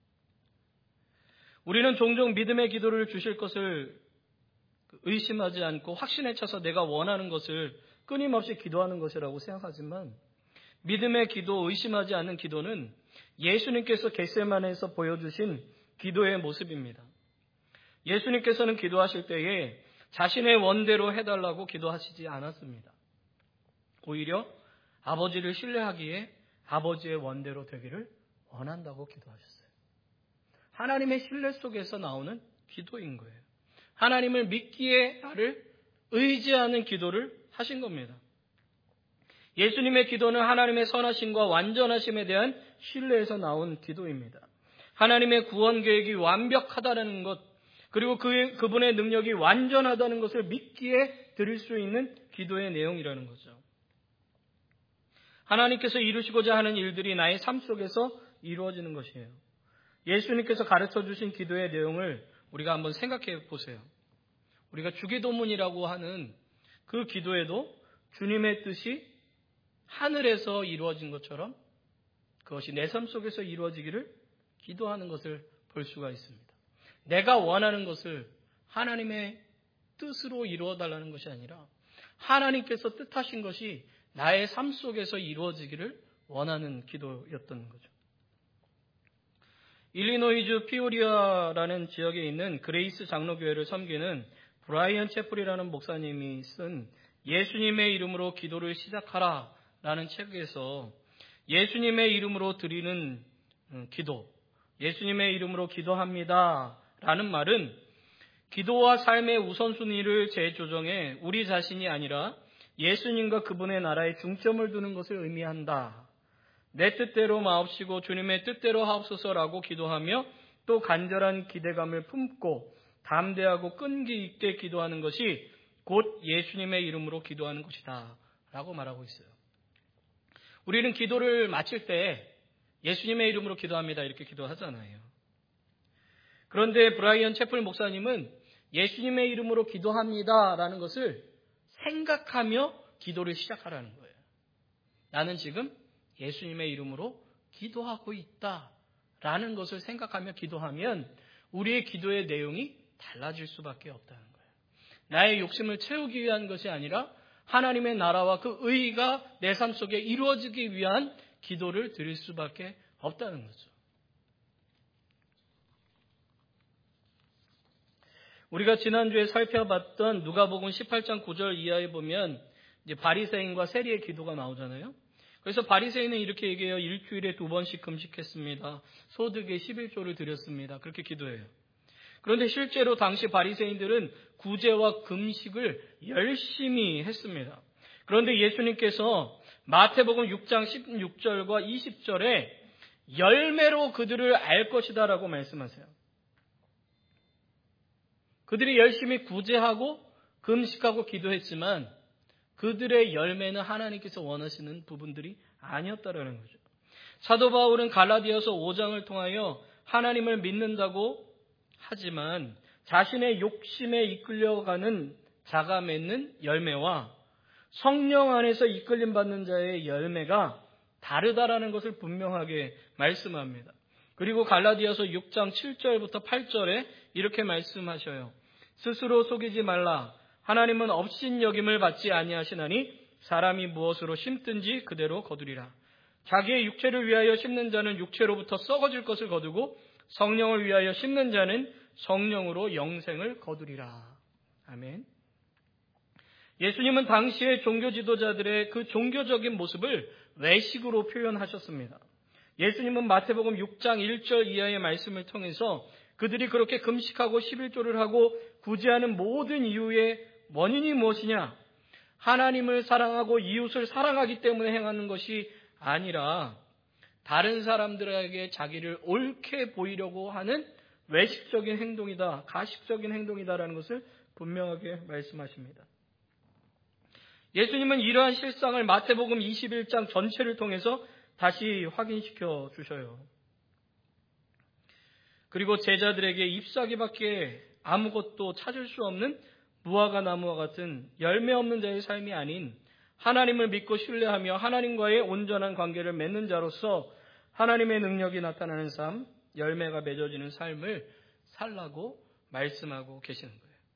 우리는 종종 믿음의 기도를 주실 것을 의심하지 않고 확신에 차서 내가 원하는 것을 끊임없이 기도하는 것이라고 생각하지만 믿음의 기도, 의심하지 않는 기도는 예수님께서 겟세마네에서 보여주신 기도의 모습입니다. 예수님께서는 기도하실 때에 자신의 원대로 해달라고 기도하시지 않았습니다. 오히려 아버지를 신뢰하기에 아버지의 원대로 되기를 원한다고 기도하셨어요. 하나님의 신뢰 속에서 나오는 기도인 거예요. 하나님을 믿기에 나를 의지하는 기도를 하신 겁니다. 예수님의 기도는 하나님의 선하심과 완전하심에 대한 신뢰에서 나온 기도입니다. 하나님의 구원 계획이 완벽하다는 것, 그리고 그분의 능력이 완전하다는 것을 믿기에 드릴 수 있는 기도의 내용이라는 거죠. 하나님께서 이루시고자 하는 일들이 나의 삶 속에서 이루어지는 것이에요. 예수님께서 가르쳐 주신 기도의 내용을 우리가 한번 생각해 보세요. 우리가 주기도문이라고 하는 그 기도에도 주님의 뜻이 하늘에서 이루어진 것처럼 그것이 내 삶 속에서 이루어지기를 기도하는 것을 볼 수가 있습니다. 내가 원하는 것을 하나님의 뜻으로 이루어달라는 것이 아니라 하나님께서 뜻하신 것이 나의 삶 속에서 이루어지기를 원하는 기도였던 거죠. 일리노이주 피오리아라는 지역에 있는 그레이스 장로교회를 섬기는 브라이언 채플이라는 목사님이 쓴 예수님의 이름으로 기도를 시작하라 라는 책에서 예수님의 이름으로 드리는 기도, 예수님의 이름으로 기도합니다 라는 말은 기도와 삶의 우선순위를 재조정해 우리 자신이 아니라 예수님과 그분의 나라에 중점을 두는 것을 의미한다. 내 뜻대로 마옵시고 주님의 뜻대로 하옵소서라고 기도하며 또 간절한 기대감을 품고 담대하고 끈기 있게 기도하는 것이 곧 예수님의 이름으로 기도하는 것이다 라고 말하고 있어요. 우리는 기도를 마칠 때 예수님의 이름으로 기도합니다 이렇게 기도하잖아요. 그런데 브라이언 채플 목사님은 예수님의 이름으로 기도합니다 라는 것을 생각하며 기도를 시작하라는 거예요. 나는 지금 예수님의 이름으로 기도하고 있다라는 것을 생각하며 기도하면 우리의 기도의 내용이 달라질 수밖에 없다는 거예요. 나의 욕심을 채우기 위한 것이 아니라 하나님의 나라와 그 의의가 내 삶 속에 이루어지기 위한 기도를 드릴 수밖에 없다는 거죠. 우리가 지난주에 살펴봤던 누가복음 18장 9절 이하에 보면 이제 바리새인과 세리의 기도가 나오잖아요. 그래서 바리새인은 이렇게 얘기해요. 일주일에 2번씩 금식했습니다. 소득의 11조를 드렸습니다. 그렇게 기도해요. 그런데 실제로 당시 바리새인들은 구제와 금식을 열심히 했습니다. 그런데 예수님께서 마태복음 6장 16절과 20절에 열매로 그들을 알 것이다 라고 말씀하세요. 그들이 열심히 구제하고 금식하고 기도했지만 그들의 열매는 하나님께서 원하시는 부분들이 아니었다라는 거죠. 사도 바울은 갈라디아서 5장을 통하여 하나님을 믿는다고 하지만 자신의 욕심에 이끌려가는 자가 맺는 열매와 성령 안에서 이끌림 받는 자의 열매가 다르다라는 것을 분명하게 말씀합니다. 그리고 갈라디아서 6장 7절부터 8절에 이렇게 말씀하셔요. 스스로 속이지 말라. 하나님은 업신여김을 받지 아니하시나니 사람이 무엇으로 심든지 그대로 거두리라. 자기의 육체를 위하여 심는 자는 육체로부터 썩어질 것을 거두고 성령을 위하여 심는 자는 성령으로 영생을 거두리라. 아멘. 예수님은 당시의 종교 지도자들의 그 종교적인 모습을 외식으로 표현하셨습니다. 예수님은 마태복음 6장 1절 이하의 말씀을 통해서 그들이 그렇게 금식하고 11조를 하고 구제하는 모든 이유의 원인이 무엇이냐? 하나님을 사랑하고 이웃을 사랑하기 때문에 행하는 것이 아니라 다른 사람들에게 자기를 옳게 보이려고 하는 외식적인 행동이다, 가식적인 행동이다라는 것을 분명하게 말씀하십니다. 예수님은 이러한 실상을 마태복음 21장 전체를 통해서 다시 확인시켜 주셔요. 그리고 제자들에게 잎사귀밖에 아무것도 찾을 수 없는 무화과 나무와 같은 열매 없는 자의 삶이 아닌 하나님을 믿고 신뢰하며 하나님과의 온전한 관계를 맺는 자로서 하나님의 능력이 나타나는 삶, 열매가 맺어지는 삶을 살라고 말씀하고 계시는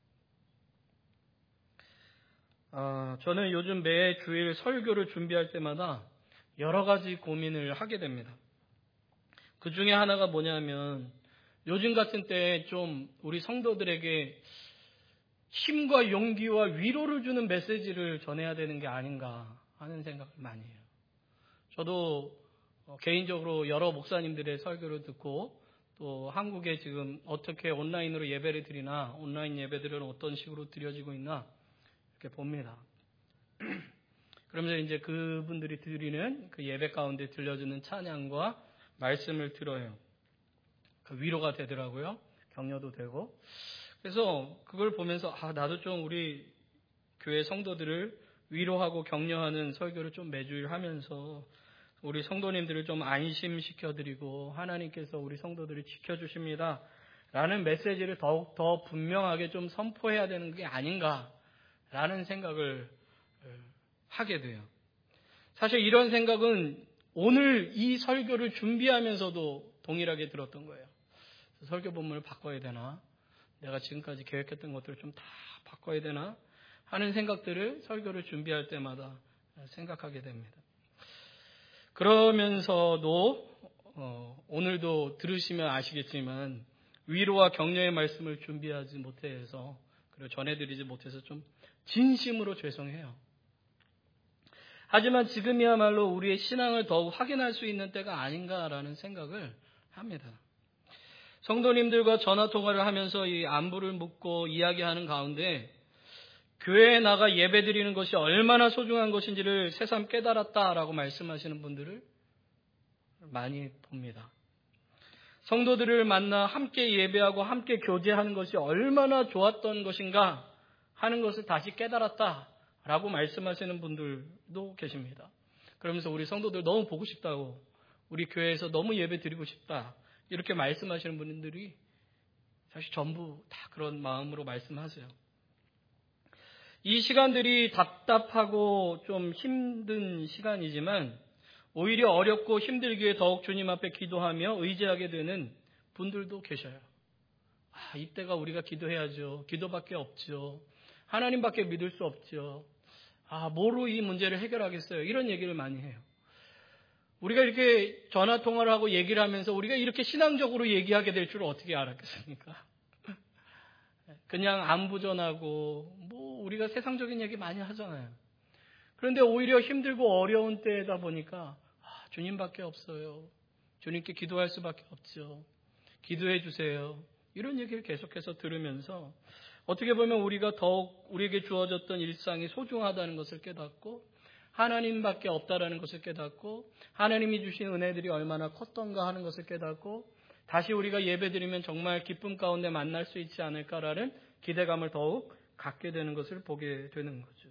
거예요. 저는 요즘 매 주일 설교를 준비할 때마다 여러 가지 고민을 하게 됩니다. 그 중에 하나가 뭐냐면 요즘 같은 때에 좀 우리 성도들에게 힘과 용기와 위로를 주는 메시지를 전해야 되는 게 아닌가 하는 생각을 많이 해요. 저도 개인적으로 여러 목사님들의 설교를 듣고 또 한국에 지금 어떻게 온라인으로 예배를 드리나, 온라인 예배들은 어떤 식으로 드려지고 있나 이렇게 봅니다. 그러면서 이제 그분들이 드리는 그 예배 가운데 들려주는 찬양과 말씀을 들어요. 그 위로가 되더라고요. 격려도 되고. 그래서 그걸 보면서 나도 좀 우리 교회 성도들을 위로하고 격려하는 설교를 좀 매주일 하면서 우리 성도님들을 좀 안심시켜드리고 하나님께서 우리 성도들을 지켜주십니다 라는 메시지를 더욱 더 분명하게 좀 선포해야 되는 게 아닌가라는 생각을 하게 돼요. 사실 이런 생각은 오늘 이 설교를 준비하면서도 동일하게 들었던 거예요. 설교 본문을 바꿔야 되나? 내가 지금까지 계획했던 것들을 좀 다 바꿔야 되나? 하는 생각들을 설교를 준비할 때마다 생각하게 됩니다. 그러면서도 오늘도 들으시면 아시겠지만 위로와 격려의 말씀을 준비하지 못해서 그리고 전해드리지 못해서 좀 진심으로 죄송해요. 하지만 지금이야말로 우리의 신앙을 더욱 확인할 수 있는 때가 아닌가라는 생각을 합니다. 성도님들과 전화통화를 하면서 이 안부를 묻고 이야기하는 가운데 교회에 나가 예배드리는 것이 얼마나 소중한 것인지를 새삼 깨달았다라고 말씀하시는 분들을 많이 봅니다. 성도들을 만나 함께 예배하고 함께 교제하는 것이 얼마나 좋았던 것인가 하는 것을 다시 깨달았다라고 말씀하시는 분들도 계십니다. 그러면서 우리 성도들 너무 보고 싶다고, 우리 교회에서 너무 예배드리고 싶다 이렇게 말씀하시는 분들이 사실 전부 다 그런 마음으로 말씀하세요. 이 시간들이 답답하고 좀 힘든 시간이지만 오히려 어렵고 힘들기에 더욱 주님 앞에 기도하며 의지하게 되는 분들도 계셔요. 이때가 우리가 기도해야죠. 기도밖에 없죠. 하나님밖에 믿을 수 없죠. 뭐로 이 문제를 해결하겠어요. 이런 얘기를 많이 해요. 우리가 이렇게 전화통화를 하고 얘기를 하면서 우리가 이렇게 신앙적으로 얘기하게 될 줄을 어떻게 알았겠습니까? 그냥 안부 전하고 우리가 세상적인 얘기 많이 하잖아요. 그런데 오히려 힘들고 어려운 때다 보니까 주님밖에 없어요. 주님께 기도할 수밖에 없죠. 기도해 주세요. 이런 얘기를 계속해서 들으면서 어떻게 보면 우리가 더욱 우리에게 주어졌던 일상이 소중하다는 것을 깨닫고 하나님밖에 없다라는 것을 깨닫고 하나님이 주신 은혜들이 얼마나 컸던가 하는 것을 깨닫고 다시 우리가 예배드리면 정말 기쁨 가운데 만날 수 있지 않을까라는 기대감을 더욱 갖게 되는 것을 보게 되는 거죠.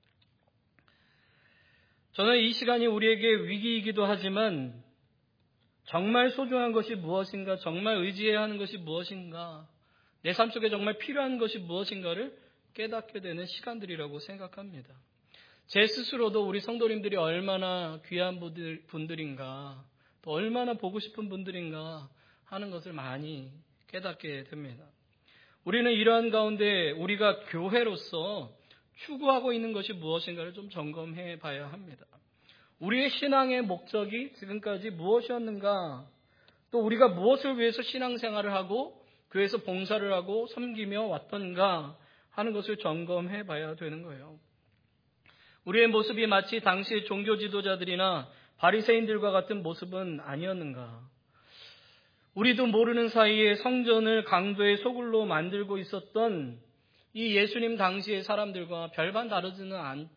저는 이 시간이 우리에게 위기이기도 하지만 정말 소중한 것이 무엇인가, 정말 의지해야 하는 것이 무엇인가, 내 삶 속에 정말 필요한 것이 무엇인가를 깨닫게 되는 시간들이라고 생각합니다. 제 스스로도 우리 성도님들이 얼마나 귀한 분들인가, 또 얼마나 보고 싶은 분들인가 하는 것을 많이 깨닫게 됩니다. 우리는 이러한 가운데 우리가 교회로서 추구하고 있는 것이 무엇인가를 좀 점검해 봐야 합니다. 우리의 신앙의 목적이 지금까지 무엇이었는가, 또 우리가 무엇을 위해서 신앙생활을 하고 교회에서 봉사를 하고 섬기며 왔던가 하는 것을 점검해 봐야 되는 거예요. 우리의 모습이 마치 당시 종교 지도자들이나 바리새인들과 같은 모습은 아니었는가? 우리도 모르는 사이에 성전을 강도의 소굴로 만들고 있었던 이 예수님 당시의 사람들과 별반 다르지는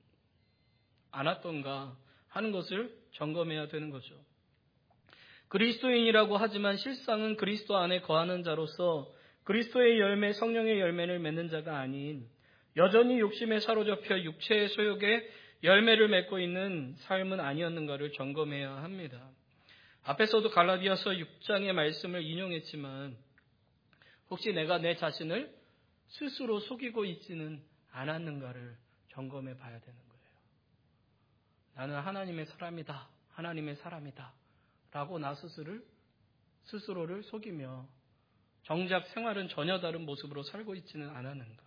않았던가 하는 것을 점검해야 되는 거죠. 그리스도인이라고 하지만 실상은 그리스도 안에 거하는 자로서 그리스도의 열매, 성령의 열매를 맺는 자가 아닌 여전히 욕심에 사로잡혀 육체의 소욕에 열매를 맺고 있는 삶은 아니었는가를 점검해야 합니다. 앞에서도 갈라디아서 6장의 말씀을 인용했지만 혹시 내가 내 자신을 스스로 속이고 있지는 않았는가를 점검해 봐야 되는 거예요. 나는 하나님의 사람이다. 하나님의 사람이다. 라고 나 스스로를 속이며 정작 생활은 전혀 다른 모습으로 살고 있지는 않았는가.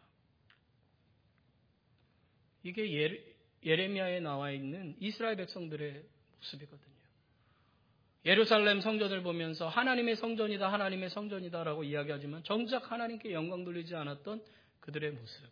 이게 예레미야에 나와 있는 이스라엘 백성들의 모습이거든요. 예루살렘 성전을 보면서 하나님의 성전이다, 하나님의 성전이다 라고 이야기하지만 정작 하나님께 영광 돌리지 않았던 그들의 모습.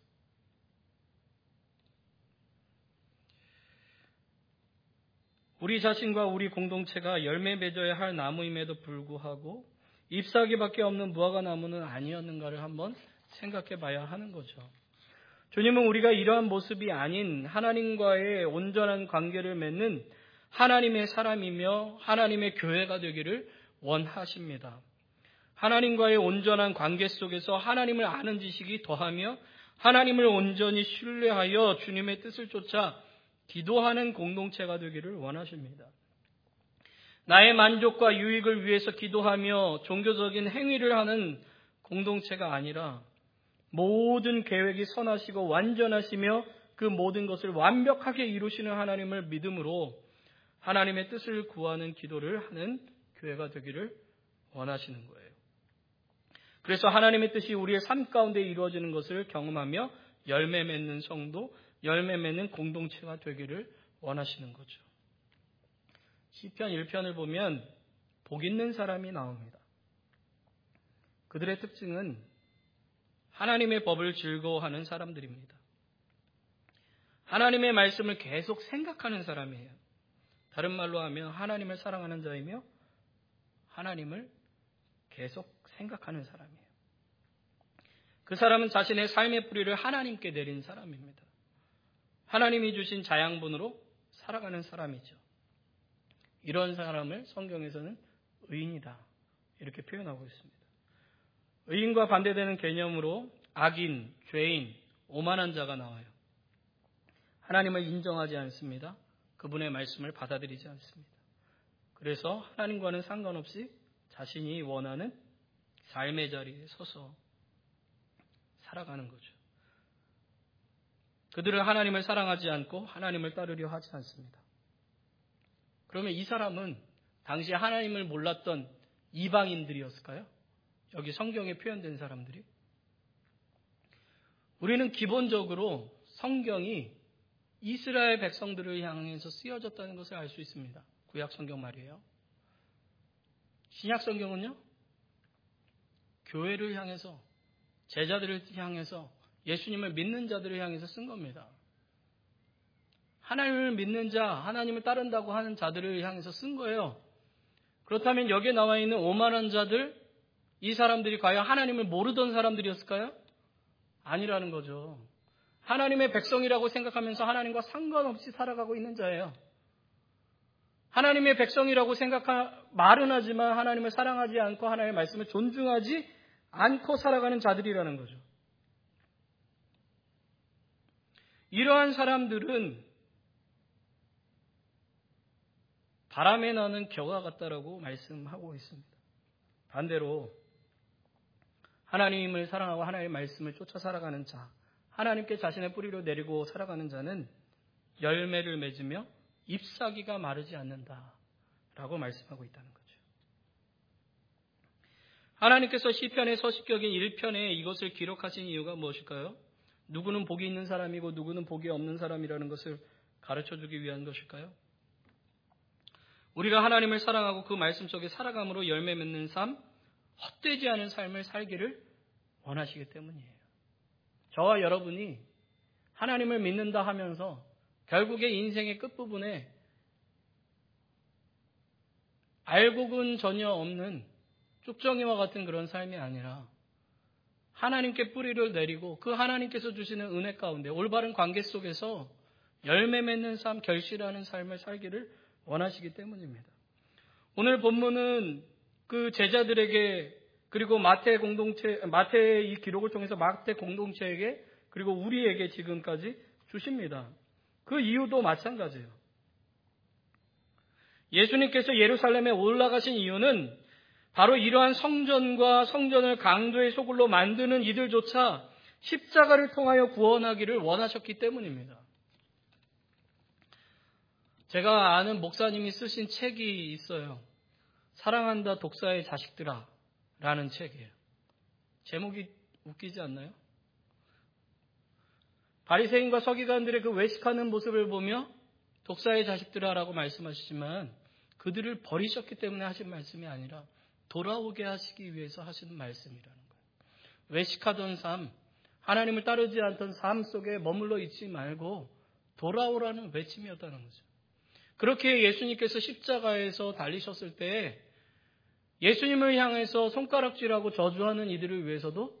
우리 자신과 우리 공동체가 열매 맺어야 할 나무임에도 불구하고 잎사귀밖에 없는 무화과 나무는 아니었는가를 한번 생각해 봐야 하는 거죠. 주님은 우리가 이러한 모습이 아닌 하나님과의 온전한 관계를 맺는 하나님의 사람이며 하나님의 교회가 되기를 원하십니다. 하나님과의 온전한 관계 속에서 하나님을 아는 지식이 더하며 하나님을 온전히 신뢰하여 주님의 뜻을 쫓아 기도하는 공동체가 되기를 원하십니다. 나의 만족과 유익을 위해서 기도하며 종교적인 행위를 하는 공동체가 아니라 모든 계획이 선하시고 완전하시며 그 모든 것을 완벽하게 이루시는 하나님을 믿음으로 하나님의 뜻을 구하는 기도를 하는 교회가 되기를 원하시는 거예요. 그래서 하나님의 뜻이 우리의 삶 가운데 이루어지는 것을 경험하며 열매 맺는 성도, 열매 맺는 공동체가 되기를 원하시는 거죠. 시편 1편을 보면 복 있는 사람이 나옵니다. 그들의 특징은 하나님의 법을 즐거워하는 사람들입니다. 하나님의 말씀을 계속 생각하는 사람이에요. 다른 말로 하면 하나님을 사랑하는 자이며 하나님을 계속 생각하는 사람이에요. 그 사람은 자신의 삶의 뿌리를 하나님께 내린 사람입니다. 하나님이 주신 자양분으로 살아가는 사람이죠. 이런 사람을 성경에서는 의인이다 이렇게 표현하고 있습니다. 의인과 반대되는 개념으로 악인, 죄인, 오만한 자가 나와요. 하나님을 인정하지 않습니다. 그분의 말씀을 받아들이지 않습니다. 그래서 하나님과는 상관없이 자신이 원하는 삶의 자리에 서서 살아가는 거죠. 그들은 하나님을 사랑하지 않고 하나님을 따르려 하지 않습니다. 그러면 이 사람은 당시 하나님을 몰랐던 이방인들이었을까요? 여기 성경에 표현된 사람들이? 우리는 기본적으로 성경이 이스라엘 백성들을 향해서 쓰여졌다는 것을 알 수 있습니다. 구약 성경 말이에요. 신약 성경은요, 교회를 향해서, 제자들을 향해서, 예수님을 믿는 자들을 향해서 쓴 겁니다. 하나님을 믿는 자, 하나님을 따른다고 하는 자들을 향해서 쓴 거예요. 그렇다면 여기에 나와 있는 오만한 자들, 이 사람들이 과연 하나님을 모르던 사람들이었을까요? 아니라는 거죠. 하나님의 백성이라고 생각하면서 하나님과 상관없이 살아가고 있는 자예요. 하나님의 백성이라고 말은 하지만 하나님을 사랑하지 않고 하나님의 말씀을 존중하지 않고 살아가는 자들이라는 거죠. 이러한 사람들은 바람에 나는 겨가 같다라고 말씀하고 있습니다. 반대로 하나님을 사랑하고 하나님의 말씀을 쫓아 살아가는 자, 하나님께 자신의 뿌리로 내리고 살아가는 자는 열매를 맺으며 잎사귀가 마르지 않는다라고 말씀하고 있다는 거죠. 하나님께서 시편의 서식격인 1편에 이것을 기록하신 이유가 무엇일까요? 누구는 복이 있는 사람이고 누구는 복이 없는 사람이라는 것을 가르쳐주기 위한 것일까요? 우리가 하나님을 사랑하고 그 말씀 속에 살아감으로 열매 맺는 삶, 헛되지 않은 삶을 살기를 원하시기 때문이에요. 저와 여러분이 하나님을 믿는다 하면서 결국에 인생의 끝부분에 알곡은 전혀 없는 쭉정이와 같은 그런 삶이 아니라 하나님께 뿌리를 내리고 그 하나님께서 주시는 은혜 가운데 올바른 관계 속에서 열매 맺는 삶, 결실하는 삶을 살기를 원하시기 때문입니다. 오늘 본문은 그 제자들에게 그리고 마태의 이 기록을 통해서 마태 공동체에게 그리고 우리에게 지금까지 주십니다. 그 이유도 마찬가지예요. 예수님께서 예루살렘에 올라가신 이유는 바로 이러한 성전과 성전을 강도의 소굴로 만드는 이들조차 십자가를 통하여 구원하기를 원하셨기 때문입니다. 제가 아는 목사님이 쓰신 책이 있어요. 사랑한다 독사의 자식들아 라는 책이에요. 제목이 웃기지 않나요? 바리새인과 서기관들의 그 외식하는 모습을 보며 독사의 자식들아라고 말씀하시지만 그들을 버리셨기 때문에 하신 말씀이 아니라 돌아오게 하시기 위해서 하시는 말씀이라는 거예요. 외식하던 삶, 하나님을 따르지 않던 삶 속에 머물러 있지 말고 돌아오라는 외침이었다는 거죠. 그렇게 예수님께서 십자가에서 달리셨을 때 예수님을 향해서 손가락질하고 저주하는 이들을 위해서도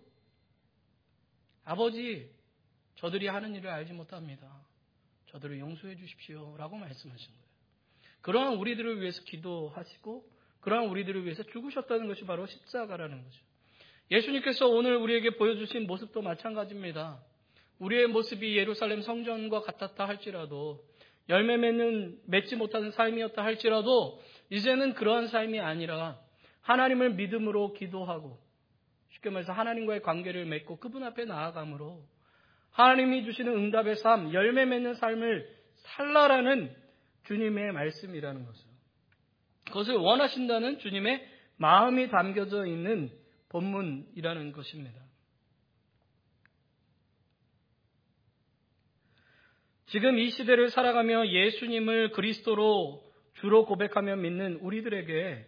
아버지, 저들이 하는 일을 알지 못합니다. 저들을 용서해 주십시오 라고 말씀하신 거예요. 그러한 우리들을 위해서 기도하시고 그러한 우리들을 위해서 죽으셨다는 것이 바로 십자가라는 거죠. 예수님께서 오늘 우리에게 보여주신 모습도 마찬가지입니다. 우리의 모습이 예루살렘 성전과 같았다 할지라도 열매 맺지 못하는 삶이었다 할지라도 이제는 그러한 삶이 아니라 하나님을 믿음으로 기도하고 쉽게 말해서 하나님과의 관계를 맺고 그분 앞에 나아감으로 하나님이 주시는 응답의 삶, 열매 맺는 삶을 살라라는 주님의 말씀이라는 거죠. 그것을 원하신다는 주님의 마음이 담겨져 있는 본문이라는 것입니다. 지금 이 시대를 살아가며 예수님을 그리스도로 주로 고백하며 믿는 우리들에게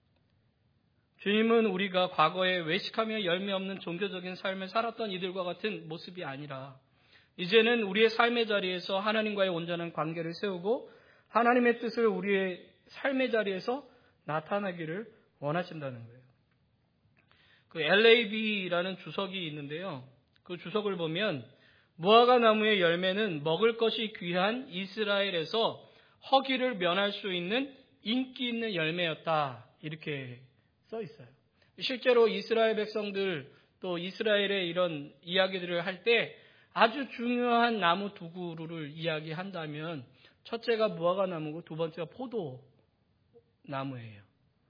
주님은 우리가 과거에 외식하며 열매 없는 종교적인 삶을 살았던 이들과 같은 모습이 아니라 이제는 우리의 삶의 자리에서 하나님과의 온전한 관계를 세우고 하나님의 뜻을 우리의 삶의 자리에서 나타나기를 원하신다는 거예요. 그 LAB라는 주석이 있는데요. 그 주석을 보면 무화과 나무의 열매는 먹을 것이 귀한 이스라엘에서 허기를 면할 수 있는 인기 있는 열매였다. 이렇게 써 있어요. 실제로 이스라엘 백성들 또 이스라엘의 이런 이야기들을 할 때 아주 중요한 나무 두 그루를 이야기한다면 첫째가 무화과 나무고 두 번째가 포도 나무예요.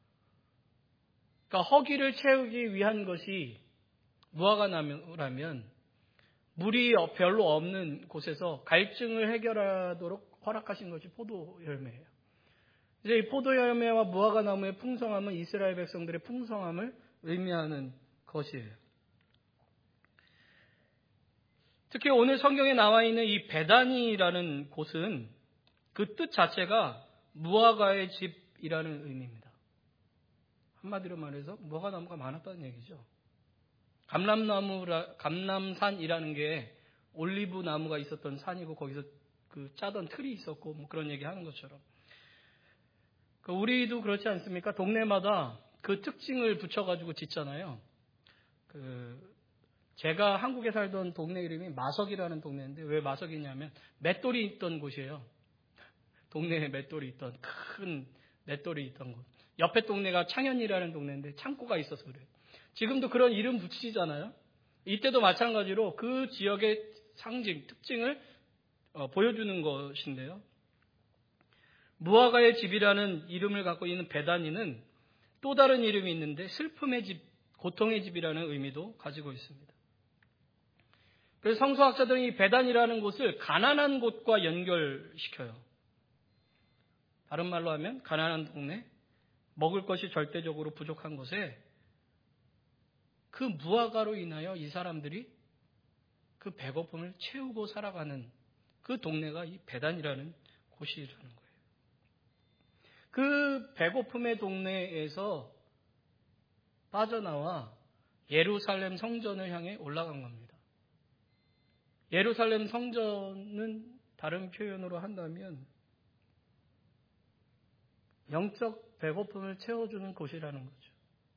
그러니까 허기를 채우기 위한 것이 무화과 나무라면 물이 별로 없는 곳에서 갈증을 해결하도록 허락하신 것이 포도 열매예요. 이제 이 포도 열매와 무화과 나무의 풍성함은 이스라엘 백성들의 풍성함을 의미하는 것이에요. 특히 오늘 성경에 나와 있는 이 베다니라는 곳은 그 뜻 자체가 무화과의 집이라는 의미입니다. 한마디로 말해서 무화과 나무가 많았다는 얘기죠. 감람산이라는 게 올리브 나무가 있었던 산이고 거기서 그 짜던 틀이 있었고 뭐 그런 얘기 하는 것처럼 우리도 그렇지 않습니까? 동네마다 그 특징을 붙여가지고 짓잖아요. 제가 한국에 살던 동네 이름이 마석이라는 동네인데 왜 마석이냐면 맷돌이 있던 곳이에요. 동네에 맷돌이 있던 큰 맷돌이 있던 곳. 옆에 동네가 창현이라는 동네인데 창고가 있어서 그래요. 지금도 그런 이름 붙이잖아요. 이때도 마찬가지로 그 지역의 상징, 특징을 보여주는 것인데요. 무화과의 집이라는 이름을 갖고 있는 베다니는 또 다른 이름이 있는데 슬픔의 집, 고통의 집이라는 의미도 가지고 있습니다. 그래서 성서학자들은 이 베단이라는 곳을 가난한 곳과 연결시켜요. 다른 말로 하면 가난한 동네, 먹을 것이 절대적으로 부족한 곳에 그 무화과로 인하여 이 사람들이 그 그 배고픔을 채우고 살아가는 그 동네가 이 베단이라는 곳이라는 거예요. 그 배고픔의 동네에서 빠져나와 예루살렘 성전을 향해 올라간 겁니다. 예루살렘 성전은 다른 표현으로 한다면 영적 배고픔을 채워주는 곳이라는 거죠.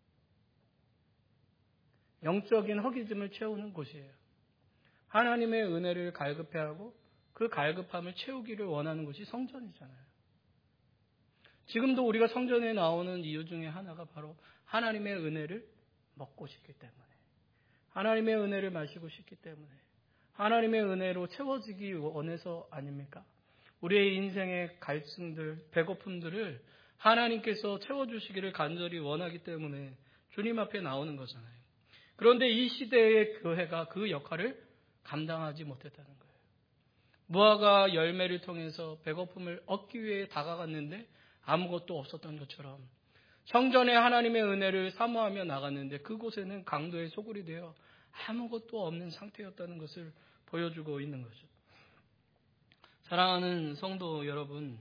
영적인 허기짐을 채우는 곳이에요. 하나님의 은혜를 갈급해하고 그 갈급함을 채우기를 원하는 곳이 성전이잖아요. 지금도 우리가 성전에 나오는 이유 중에 하나가 바로 하나님의 은혜를 먹고 싶기 때문에, 하나님의 은혜를 마시고 싶기 때문에, 하나님의 은혜로 채워지기 원해서 아닙니까? 우리의 인생의 갈증들, 배고픔들을 하나님께서 채워주시기를 간절히 원하기 때문에 주님 앞에 나오는 거잖아요. 그런데 이 시대의 교회가 그 역할을 감당하지 못했다는 거예요. 무화과 열매를 통해서 배고픔을 얻기 위해 다가갔는데 아무것도 없었던 것처럼 성전에 하나님의 은혜를 사모하며 나갔는데 그곳에는 강도의 소굴이 되어 아무것도 없는 상태였다는 것을 보여주고 있는 거죠. 사랑하는 성도 여러분,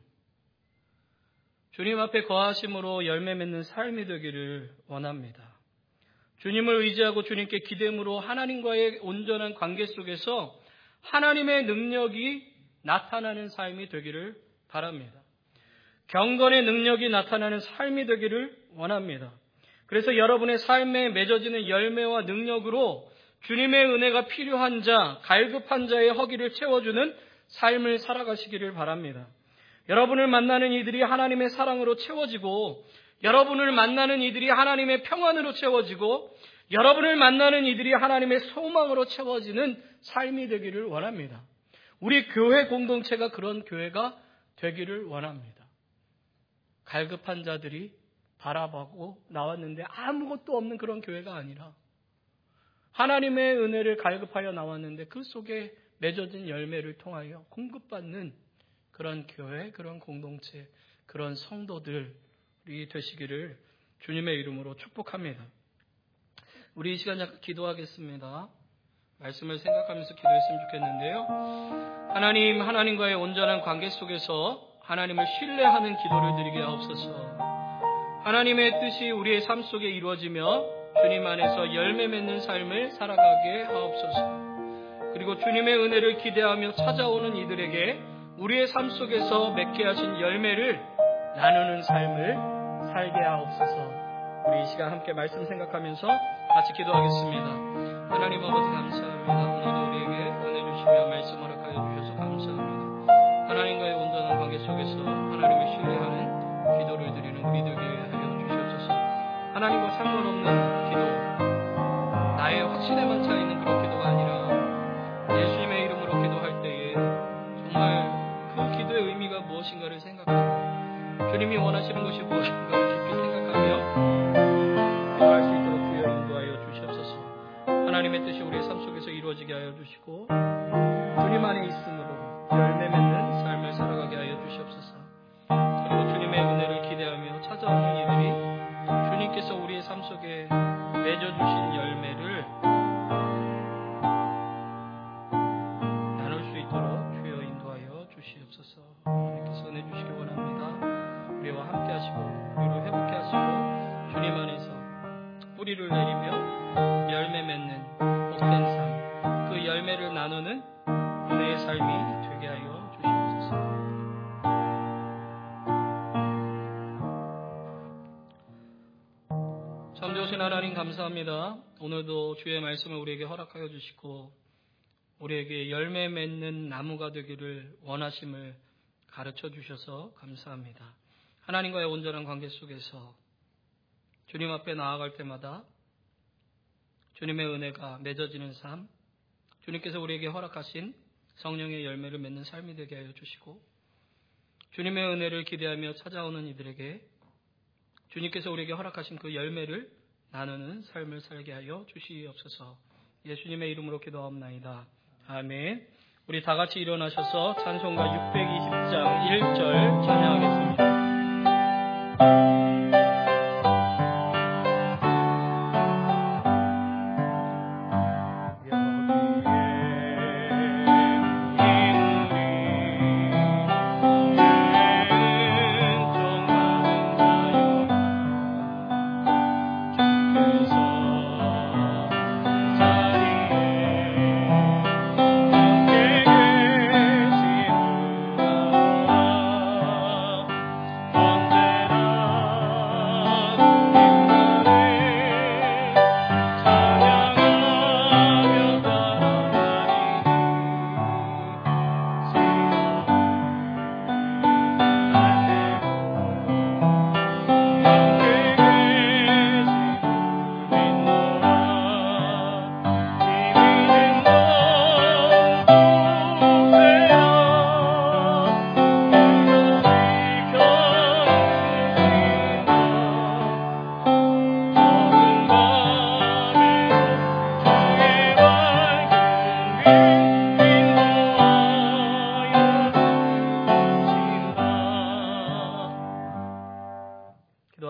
주님 앞에 거하심으로 열매 맺는 삶이 되기를 원합니다. 주님을 의지하고 주님께 기대므로 하나님과의 온전한 관계 속에서 하나님의 능력이 나타나는 삶이 되기를 바랍니다. 경건의 능력이 나타나는 삶이 되기를 원합니다. 그래서 여러분의 삶에 맺어지는 열매와 능력으로 주님의 은혜가 필요한 자, 갈급한 자의 허기를 채워주는 삶을 살아가시기를 바랍니다. 여러분을 만나는 이들이 하나님의 사랑으로 채워지고, 여러분을 만나는 이들이 하나님의 평안으로 채워지고, 여러분을 만나는 이들이 하나님의 소망으로 채워지는 삶이 되기를 원합니다. 우리 교회 공동체가 그런 교회가 되기를 원합니다. 갈급한 자들이 바라보고 나왔는데 아무것도 없는 그런 교회가 아니라 하나님의 은혜를 갈급하여 나왔는데 그 속에 맺어진 열매를 통하여 공급받는 그런 교회, 그런 공동체, 그런 성도들이 되시기를 주님의 이름으로 축복합니다. 우리 이 시간 잠깐 기도하겠습니다. 말씀을 생각하면서 기도했으면 좋겠는데요. 하나님, 하나님과의 온전한 관계 속에서 하나님을 신뢰하는 기도를 드리게 하옵소서. 하나님의 뜻이 우리의 삶 속에 이루어지며 주님 안에서 열매 맺는 삶을 살아가게 하옵소서. 그리고 주님의 은혜를 기대하며 찾아오는 이들에게 우리의 삶 속에서 맺게 하신 열매를 나누는 삶을 살게 하옵소서. 우리 이 시간 함께 말씀 생각하면서 같이 기도하겠습니다. 하나님 아버지 감사합니다. 오늘도 우리에게 은혜 주시며 말씀 허락하여 주셔서 감사합니다. 하나님과의 온전한 관계 속에서 하나님을 신뢰하는 기도를 드리는 우리 되게 하여 주시옵소서. 하나님과 상관없는 기도, 나의 확신에만 차 있는 그런 기도가 아니라 예수님의 이름으로 기도할 때에 정말 그 기도의 의미가 무엇인가를 생각하고 주님이 원하시는 것이 무엇인가를 깊이 생각하며 기도할 수 있도록 주여 인도하여 주시옵소서. 하나님의 뜻이 우리의 삶 속에서 이루어지게 하여 주시고 주님 안에 있음으로 열매 맺는 삶을 살아가게 하여 주시옵소서. 그리고 주님의 은혜를 기대하며 찾아오는 이들이 주님께서 우리의 삶 속에 맺어주신 열매를 나눌 수 있도록 주여 인도하여 주시옵소서. 하나님께서 은혜 주시기 원합니다. 우리와 함께 하시고 우리를 회복해 하시고 주님 안에서 뿌리를 내리며 열매 맺는 복된 삶, 그 열매를 나누는 은혜의 삶이 되게 하여 주시옵소서. 참 좋으신 하나님 감사합니다. 오늘도 주의 말씀을 우리에게 허락하여 주시고 우리에게 열매 맺는 나무가 되기를 원하심을 가르쳐 주셔서 감사합니다. 하나님과의 온전한 관계 속에서 주님 앞에 나아갈 때마다 주님의 은혜가 맺어지는 삶, 주님께서 우리에게 허락하신 성령의 열매를 맺는 삶이 되게 하여 주시고 주님의 은혜를 기대하며 찾아오는 이들에게 주님께서 우리에게 허락하신 그 열매를 나누는 삶을 살게 하여 주시옵소서. 예수님의 이름으로 기도하옵나이다. 아멘. 우리 다 같이 일어나셔서 찬송가 620장 1절 찬양하겠습니다. 여기에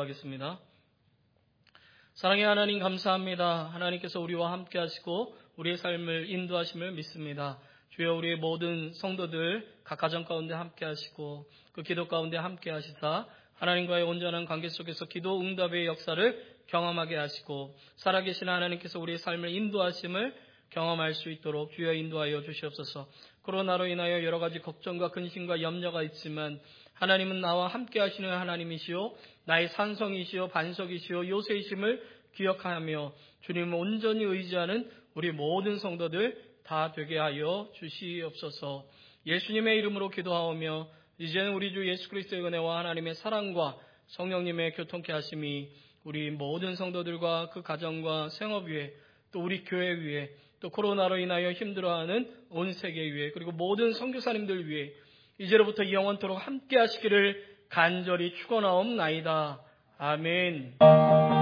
기도하겠습니다. 사랑의 하나님 감사합니다. 하나님께서 우리와 함께 하시고 우리의 삶을 인도하심을 믿습니다. 주여 우리의 모든 성도들 각 가정 가운데 함께 하시고 그 기도 가운데 함께 하시사 하나님과의 온전한 관계 속에서 기도 응답의 역사를 경험하게 하시고 살아계신 하나님께서 우리의 삶을 인도하심을 경험할 수 있도록 주여 인도하여 주시옵소서. 코로나로 인하여 여러 가지 걱정과 근심과 염려가 있지만 하나님은 나와 함께 하시는 하나님이시오 나의 산성이시오 반석이시오 요새이심을 기억하며 주님을 온전히 의지하는 우리 모든 성도들 다 되게 하여 주시옵소서. 예수님의 이름으로 기도하오며 이제는 우리 주 예수 그리스도의 은혜와 하나님의 사랑과 성령님의 교통케 하심이 우리 모든 성도들과 그 가정과 생업 위에 또 우리 교회 위에 또 코로나로 인하여 힘들어하는 온 세계 위에 그리고 모든 선교사님들 위에 이제로부터 영원토록 함께 하시기를 간절히 축원하옵나이다. 아멘.